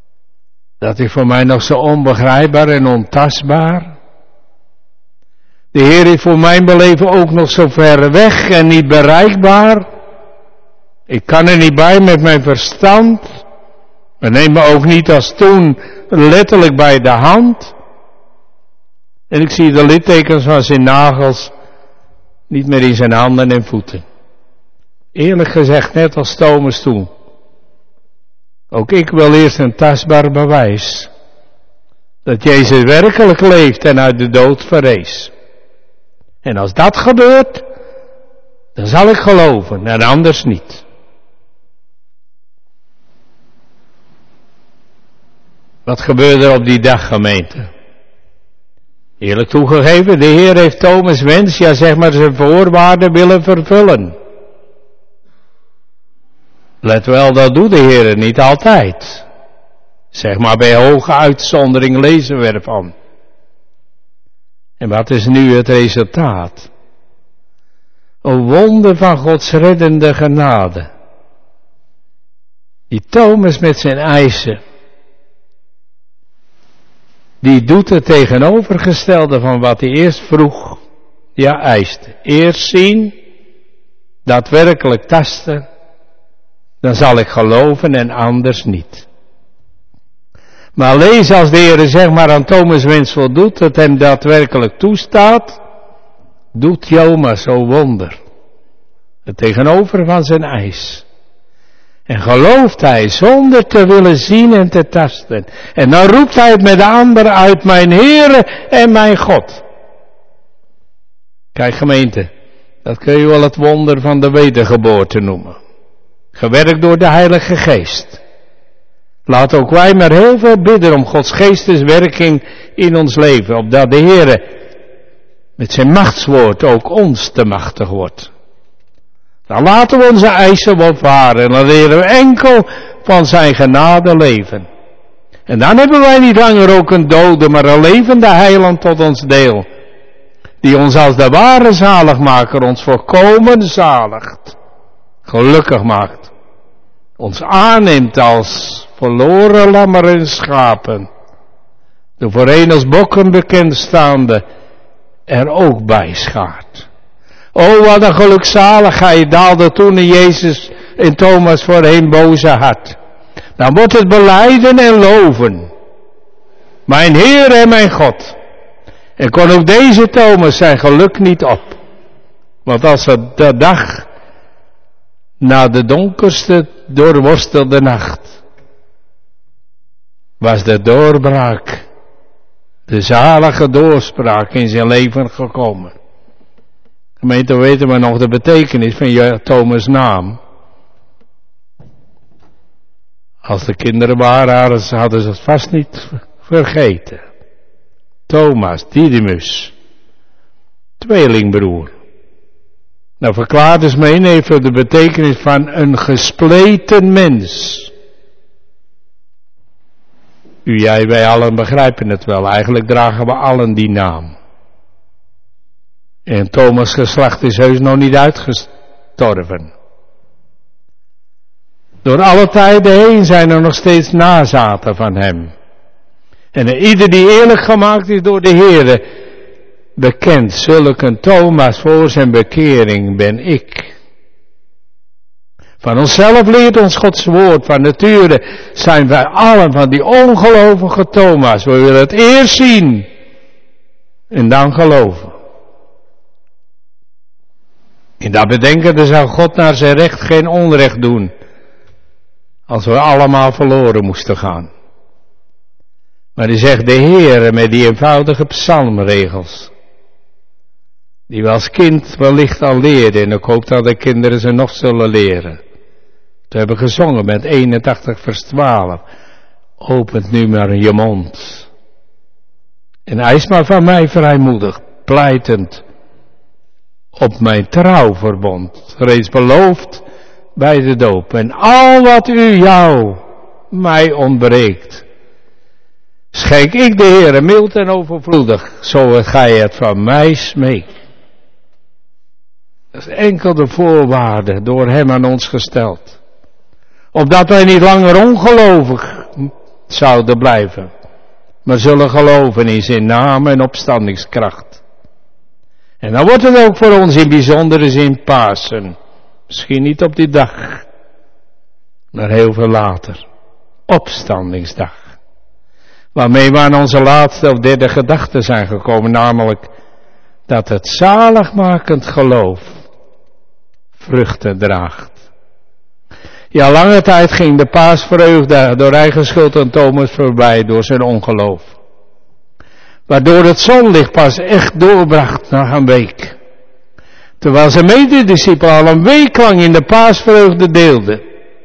Dat is voor mij nog zo onbegrijpbaar en ontastbaar. De Heer is voor mijn beleven ook nog zo ver weg en niet bereikbaar. Ik kan er niet bij met mijn verstand. Maar neem me ook niet als toen letterlijk bij de hand. En ik zie de littekens van zijn nagels niet meer in zijn handen en voeten. Eerlijk gezegd, net als Thomas toen. Ook ik wil eerst een tastbaar bewijs. Dat Jezus werkelijk leeft en uit de dood verrees. En als dat gebeurt, dan zal ik geloven en anders niet. Wat gebeurde er op die dag, gemeente? Eerlijk toegegeven, de Heer heeft Thomas' wens, ja zeg maar zijn voorwaarden willen vervullen. Let wel, dat doet de Heer niet altijd. Zeg maar bij hoge uitzondering lezen we ervan. En wat is nu het resultaat? Een wonder van Gods reddende genade. Die Thomas met zijn eisen, die doet het tegenovergestelde van wat hij eerst vroeg, ja eiste. Eerst zien, daadwerkelijk tasten, dan zal ik geloven en anders niet. Maar lees als de Heer zeg maar aan Thomas' wens voldoet, het hem daadwerkelijk toestaat, doet Joma zo wonder. Het tegenover van zijn eis. En gelooft hij zonder te willen zien en te tasten. En dan roept hij het met de ander uit, mijn Heere en mijn God. Kijk gemeente, dat kun je wel het wonder van de wedergeboorte noemen. Gewerkt door de Heilige Geest. Laat ook wij maar heel veel bidden om Gods geesteswerking in ons leven. Opdat de Heere met zijn machtswoord ook ons te machtig wordt. Dan laten we onze eisen opvaren en dan leren we enkel van zijn genade leven. En dan hebben wij niet langer ook een dode, maar een levende heiland tot ons deel. Die ons als de ware zaligmaker ons volkomen zaligt. Gelukkig maakt. Ons aanneemt als verloren lammer en schapen. De voorheen als bokken bekendstaande er ook bij schaart. O, wat een gelukzaligheid daalde toen in Jezus en Thomas voorheen boze hart. Dan wordt het belijden en loven. Mijn Heer en mijn God. En kon ook deze Thomas zijn geluk niet op. Want als het de dag na de donkerste doorworstelde nacht was de doorbraak, de zalige doorspraak in zijn leven gekomen. Gemeente, weten we nog de betekenis van Thomas' naam? Als de kinderen waren, hadden ze het vast niet vergeten. Thomas, Didymus, tweelingbroer. Nou, verklaart dus mee even de betekenis van een gespleten mens. U, jij, wij allen begrijpen het wel. Eigenlijk dragen we allen die naam. En Thomas' geslacht is heus nog niet uitgestorven. Door alle tijden heen zijn er nog steeds nazaten van hem. En ieder die eerlijk gemaakt is door de Heere, bekend, zulke een Thomas voor zijn bekering ben ik. Van onszelf leert ons Gods woord, van nature zijn wij allen van die ongelovige Thomas. We willen het eerst zien en dan geloven. In dat bedenken zou God naar zijn recht geen onrecht doen, als we allemaal verloren moesten gaan. Maar hij zegt de Heere met die eenvoudige psalmregels, die we als kind wellicht al leerden, en ik hoop dat de kinderen ze nog zullen leren. We hebben gezongen met eenentachtig vers twaalf. Opent nu maar je mond. En eis maar van mij vrijmoedig, pleitend op mijn trouwverbond, reeds beloofd bij de doop. En al wat u jou, mij ontbreekt, schenk ik de Heere mild en overvloedig, zo gij het van mij smeekt. Dat is enkel de voorwaarde door hem aan ons gesteld. Opdat wij niet langer ongelovig zouden blijven, maar zullen geloven in zijn naam en opstandingskracht. En dan wordt het ook voor ons in bijzondere zin Pasen. Misschien niet op die dag, maar heel veel later. Opstandingsdag. Waarmee we aan onze laatste of derde gedachte zijn gekomen, namelijk dat het zaligmakend geloof vruchten draagt. Ja, lange tijd ging de paasvreugde door eigen schuld aan Thomas voorbij door zijn ongeloof. Waardoor het zonlicht pas echt doorbracht na een week. Terwijl zijn medediscipelen al een week lang in de paasvreugde deelden.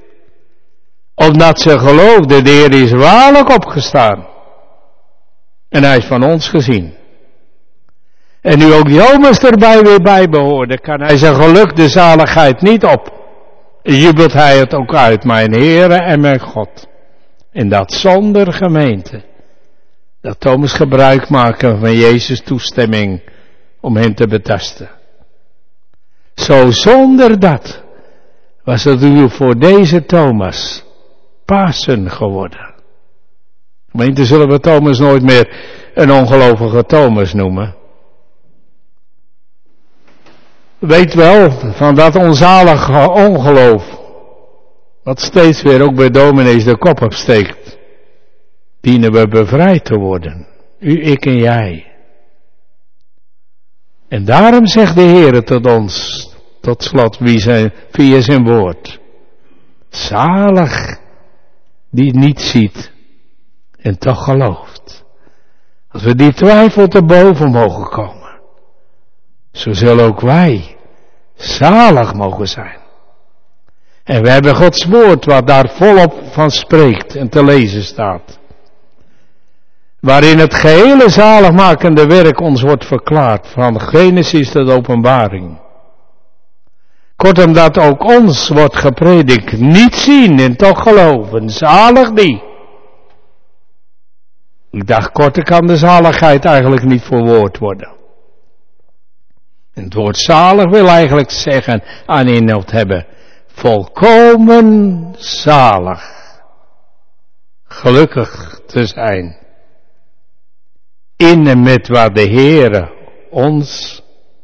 Omdat ze geloofden, de Heer is waarlijk opgestaan. En hij is van ons gezien. En nu ook Thomas erbij weer bij behoorde, kan hij zijn geluk, de zaligheid niet op. Jubelt hij het ook uit, mijn Heere en mijn God. En dat zonder gemeente. Dat Thomas gebruik maken van Jezus' toestemming om hem te betasten. Zo zonder dat was het nu voor deze Thomas Pasen geworden. Gemeente, zullen we Thomas nooit meer een ongelovige Thomas noemen? Weet wel van dat onzalige ongeloof, wat steeds weer ook bij dominees de kop opsteekt, dienen we bevrijd te worden. U, ik en jij. En daarom zegt de Heer tot ons, tot slot, wie zijn, via zijn woord. Zalig die het niet ziet en toch gelooft. Als we die twijfel te boven mogen komen, zo zullen ook wij zalig mogen zijn. En we hebben Gods woord wat daar volop van spreekt en te lezen staat. Waarin het gehele zaligmakende werk ons wordt verklaard, van Genesis tot Openbaring. Kortom, dat ook ons wordt gepredikt, niet zien en toch geloven, zalig die. Ik dacht, korter kan de zaligheid eigenlijk niet verwoord worden. En het woord zalig wil eigenlijk zeggen, aan inhoud hebben, volkomen zalig, gelukkig te zijn. In en met wat de Heere ons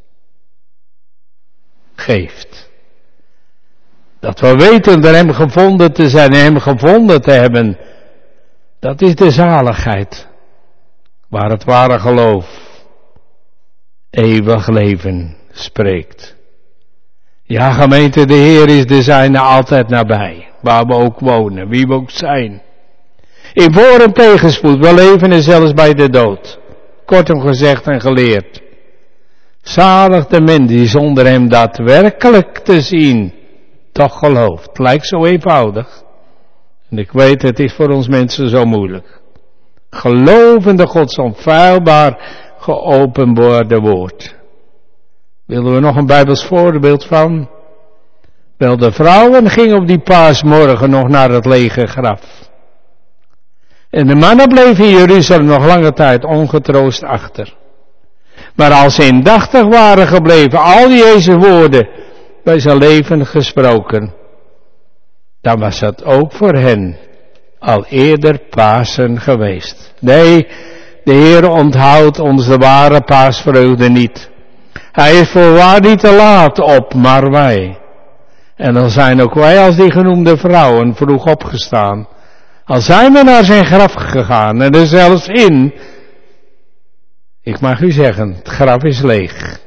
geeft. Dat we weten door hem gevonden te zijn en hem gevonden te hebben, dat is de zaligheid, waar het ware geloof eeuwig leven spreekt. Ja, gemeente, de Heer is de zijne altijd nabij, waar we ook wonen, wie we ook zijn. In voor- en tegenspoed, we leven en zelfs bij de dood. Kortom gezegd en geleerd. Zalig de mens die zonder hem daadwerkelijk te zien toch gelooft. Het lijkt zo eenvoudig. En ik weet, het is voor ons mensen zo moeilijk. Gelovende Gods onfeilbaar geopenbaarde woord. Willen we nog een Bijbels voorbeeld van? Wel, de vrouwen gingen op die paasmorgen nog naar het lege graf. En de mannen bleven in Jeruzalem nog lange tijd ongetroost achter. Maar als ze indachtig waren gebleven, al deze woorden bij zijn leven gesproken, dan was het ook voor hen al eerder Pasen geweest. Nee, de Heer onthoudt ons de ware paasvreugde niet. Hij is voorwaar niet te laat op, maar wij. En dan zijn ook wij als die genoemde vrouwen vroeg opgestaan. Al zijn we naar zijn graf gegaan en er zelfs in. Ik mag u zeggen, het graf is leeg.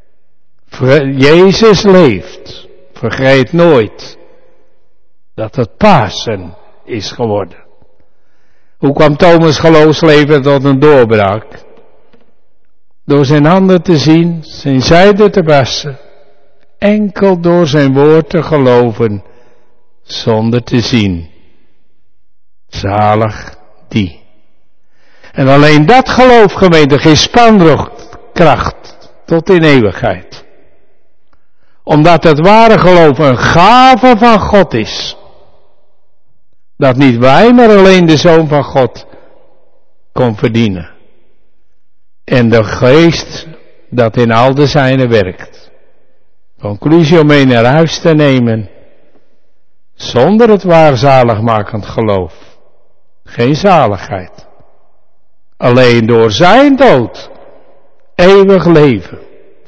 Jezus leeft. Vergeet nooit dat het Pasen is geworden. Hoe kwam Thomas' geloofsleven tot een doorbraak? Door zijn handen te zien, zijn zijde te wassen, enkel door zijn woord te geloven, zonder te zien. Zalig die. En alleen dat geloof, gemeente, geeft spankracht tot in eeuwigheid. Omdat het ware geloof een gave van God is. Dat niet wij, maar alleen de Zoon van God kon verdienen. En de geest dat in al de zijnen werkt. Conclusie om mee naar huis te nemen. Zonder het waar zaligmakend geloof. Geen zaligheid. Alleen door zijn dood. Eeuwig leven.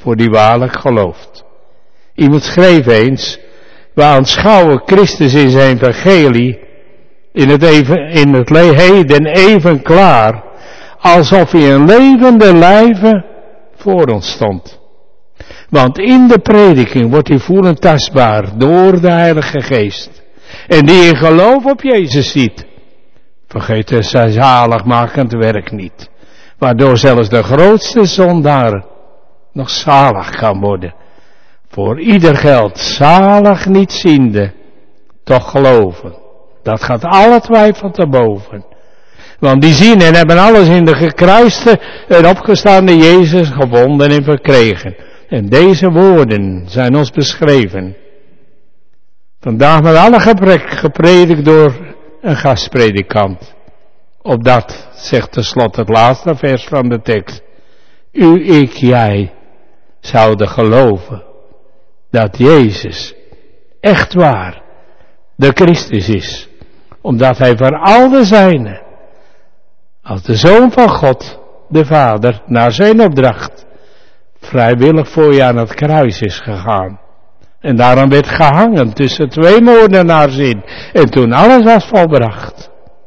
voor die waarlijk gelooft. Iemand schreef eens, we aanschouwen Christus in zijn evangelie, in het, even, in het heden even klaar, alsof hij een levende lijve voor ons stond. Want in de prediking wordt hij voelend tastbaar door de Heilige Geest. En die in geloof op Jezus ziet, vergeet het zijn zaligmakend werk niet. Waardoor zelfs de grootste zondaar nog zalig kan worden. Voor ieder geldt zalig niet ziende, toch geloven. Dat gaat alle twijfel te boven. Want die zien en hebben alles in de gekruiste en opgestaande Jezus gevonden en verkregen. En deze woorden zijn ons beschreven. Vandaag met alle gebrek gepredikt door een gastpredikant. Opdat, zegt tenslotte het laatste vers van de tekst. U, ik, jij zouden geloven dat Jezus echt waar de Christus is. Omdat hij voor al de zijnen, als de Zoon van God, de Vader, naar zijn opdracht, vrijwillig voor je aan het kruis is gegaan. En daarom werd gehangen tussen twee moordenaars in. En toen alles was volbracht.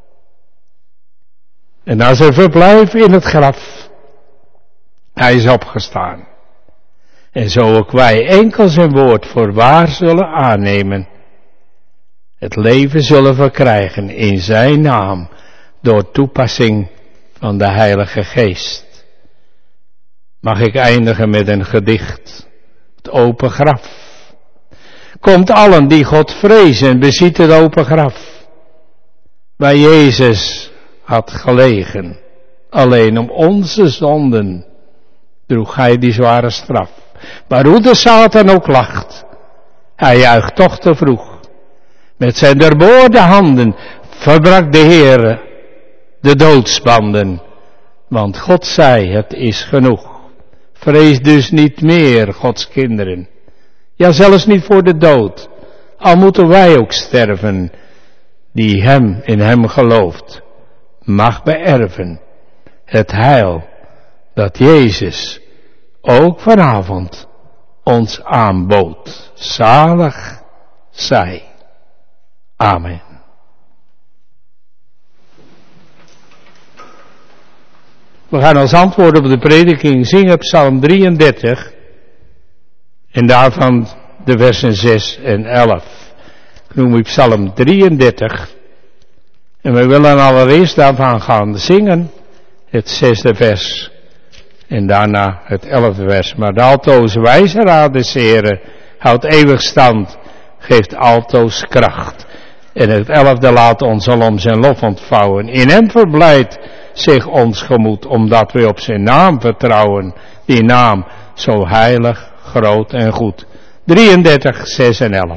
En na zijn verblijf in het graf, hij is opgestaan. En zo ook wij enkel zijn woord voor waar zullen aannemen. Het leven zullen verkrijgen in zijn naam, door toepassing van de Heilige Geest. Mag ik eindigen met een gedicht, het open graf. Komt allen die God vrezen, beziet het open graf. Waar Jezus had gelegen, alleen om onze zonden, droeg hij die zware straf. Maar hoe de Satan ook lacht, hij juicht toch te vroeg. Met zijn doorboorde handen verbrak de Heere de doodsbanden. Want God zei, het is genoeg. Vrees dus niet meer, Gods kinderen. Ja, zelfs niet voor de dood. Al moeten wij ook sterven, die hem in hem gelooft, mag beërven het heil dat Jezus ook vanavond ons aanbood. Zalig zij. Amen. We gaan als antwoord op de prediking zingen Psalm drieëndertig. En daarvan de versen zes en elf. Ik noem u Psalm drieëndertig. En we willen allereerst daarvan gaan zingen. Het zesde vers. En daarna het elfde vers. Maar de altoos wijze raad des Heren houdt eeuwig stand. Geeft altoos kracht. En het elfde laat ons al om zijn lof ontvouwen. In hem verblijdt zich ons gemoed. Omdat we op zijn naam vertrouwen. Die naam zo heilig, groot en goed. drieëndertig, zes en elf.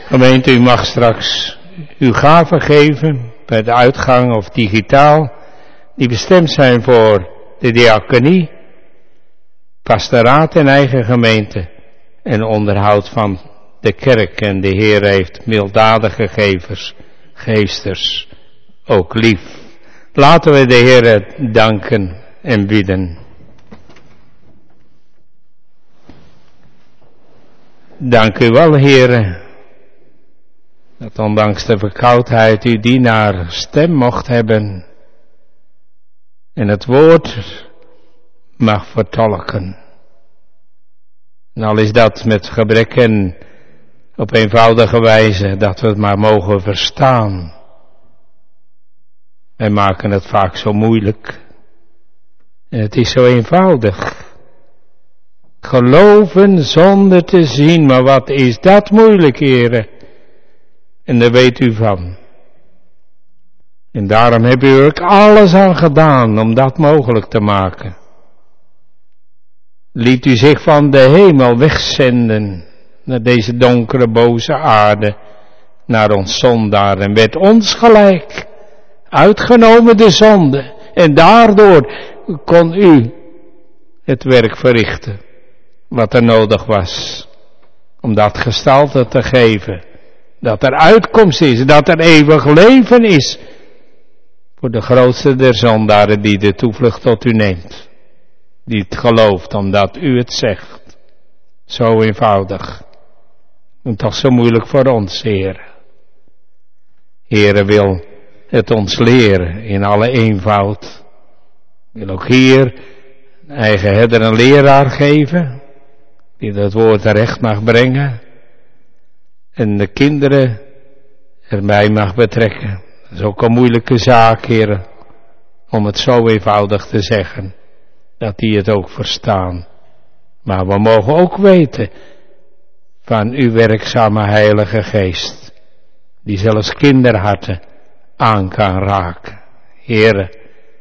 Gemeente, u mag straks uw gaven geven, bij de uitgang of digitaal, die bestemd zijn voor de diaconie, pastoraat en eigen gemeente en onderhoud van de kerk. En de Heer heeft milddadige gevers, geesters, ook lief. Laten we de Heer danken en bidden. Dank u wel, Heer, dat ondanks de verkoudheid uw dienaar stem mocht hebben en het woord mag vertolken. En al is dat met gebreken op eenvoudige wijze, dat we het maar mogen verstaan. Wij maken het vaak zo moeilijk. En het is zo eenvoudig. Geloven zonder te zien, maar wat is dat moeilijk, heren? En daar weet u van. En daarom heb u er ook alles aan gedaan om dat mogelijk te maken. Liet u zich van de hemel wegzenden naar deze donkere, boze aarde, naar ons zondaar, en werd ons gelijk, uitgenomen de zonde, en daardoor kon u het werk verrichten wat er nodig was, om dat gestalte te geven, dat er uitkomst is, dat er eeuwig leven is, voor de grootste der zondaren die de toevlucht tot u neemt, die het gelooft omdat u het zegt. Zo eenvoudig, en toch zo moeilijk voor ons, Heer. Heere wil het ons leren in alle eenvoud. Wil ook hier een eigen herder en leraar geven, die dat woord terecht mag brengen en de kinderen erbij mag betrekken. Dat is ook een moeilijke zaak, Heer, om het zo eenvoudig te zeggen, dat die het ook verstaan. Maar we mogen ook weten van uw werkzame Heilige Geest, die zelfs kinderharten aan kan raken. Heere,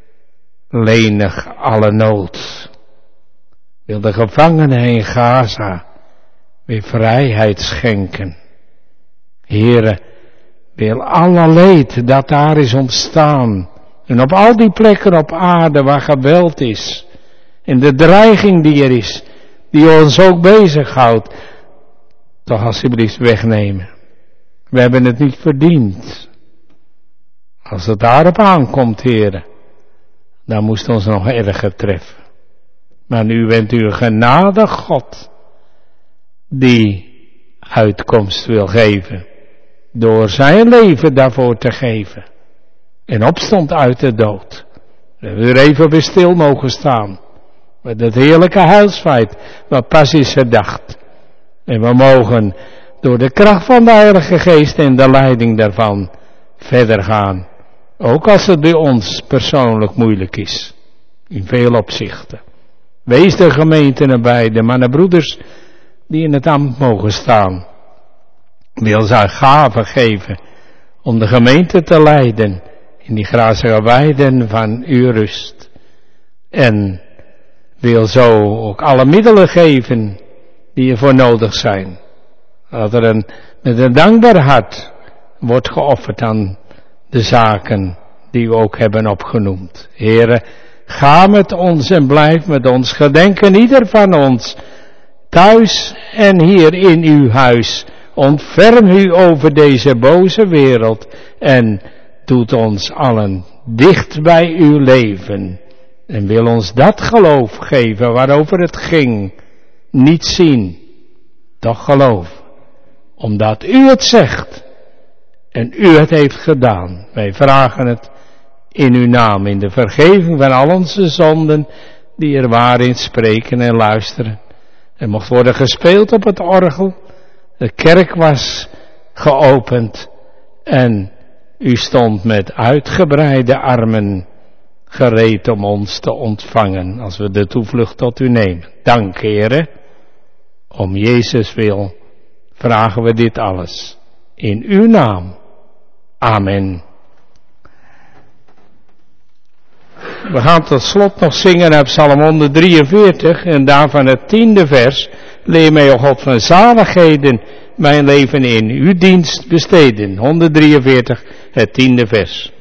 lenig alle nood. Wil de gevangenen in Gaza weer vrijheid schenken. Heere, wil alle leed dat daar is ontstaan, en op al die plekken op aarde waar geweld is, en de dreiging die er is, die ons ook bezighoudt, toch alsjeblieft wegnemen. We hebben het niet verdiend. Als het daarop aankomt, Heere, dan moest ons nog erger treffen. Maar nu bent u een genadig God, die uitkomst wil geven, door zijn leven daarvoor te geven, en opstond uit de dood. We hebben er even weer stil mogen staan, met het heerlijke heilsfeit, wat pas is gedacht. En we mogen door de kracht van de Heilige Geest en de leiding daarvan verder gaan. Ook als het bij ons persoonlijk moeilijk is. In veel opzichten. Wees de gemeente erbij, de mannen en broeders die in het ambt mogen staan. Wil zijn gaven geven om de gemeente te leiden in die grazige weiden van uw rust. En wil zo ook alle middelen geven die ervoor nodig zijn. Dat er een, met een dankbaar hart wordt geofferd aan de zaken die we ook hebben opgenoemd. Heere, ga met ons en blijf met ons. Gedenken ieder van ons, thuis en hier in uw huis. Ontferm u over deze boze wereld en doet ons allen dicht bij uw leven. En wil ons dat geloof geven waarover het ging. Niet zien, toch geloof. Omdat u het zegt en u het heeft gedaan. Wij vragen het in uw naam, in de vergeving van al onze zonden die er waren in spreken en luisteren. Er mocht worden gespeeld op het orgel. De kerk was geopend en u stond met uitgebreide armen gereed om ons te ontvangen als we de toevlucht tot u nemen. Dank, Heere. Om Jezus wil vragen we dit alles. In uw naam. Amen. We gaan tot slot nog zingen uit Psalm honderddrieënveertig en daarvan het tiende vers. Leer mij, o God van zaligheden, mijn leven in uw dienst besteden. honderddrieënveertig, het tiende vers.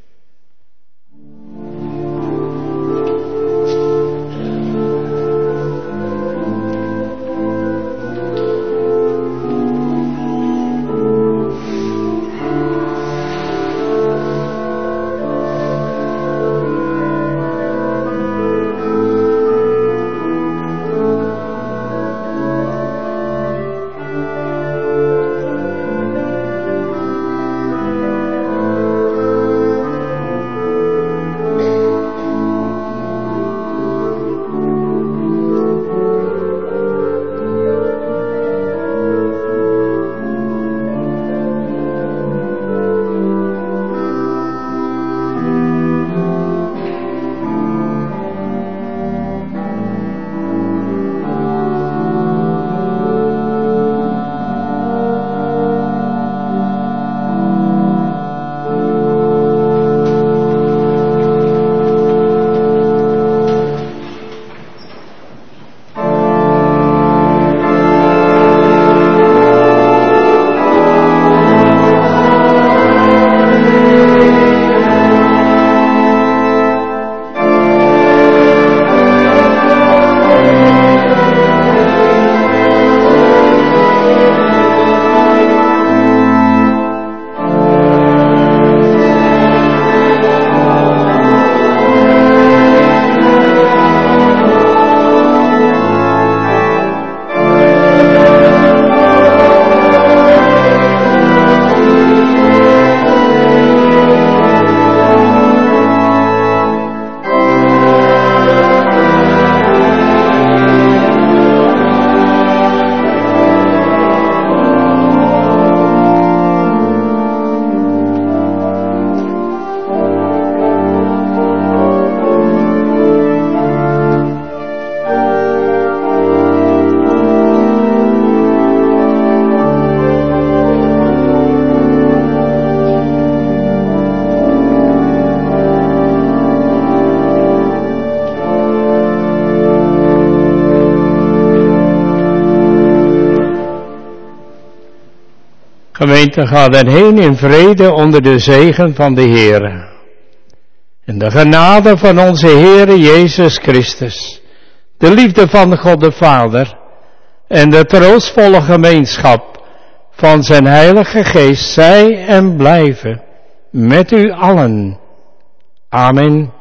Gemeente, ga dan heen in vrede onder de zegen van de Heere. En de genade van onze Heere Jezus Christus, de liefde van God de Vader en de troostvolle gemeenschap van zijn Heilige Geest zij en blijven met u allen. Amen.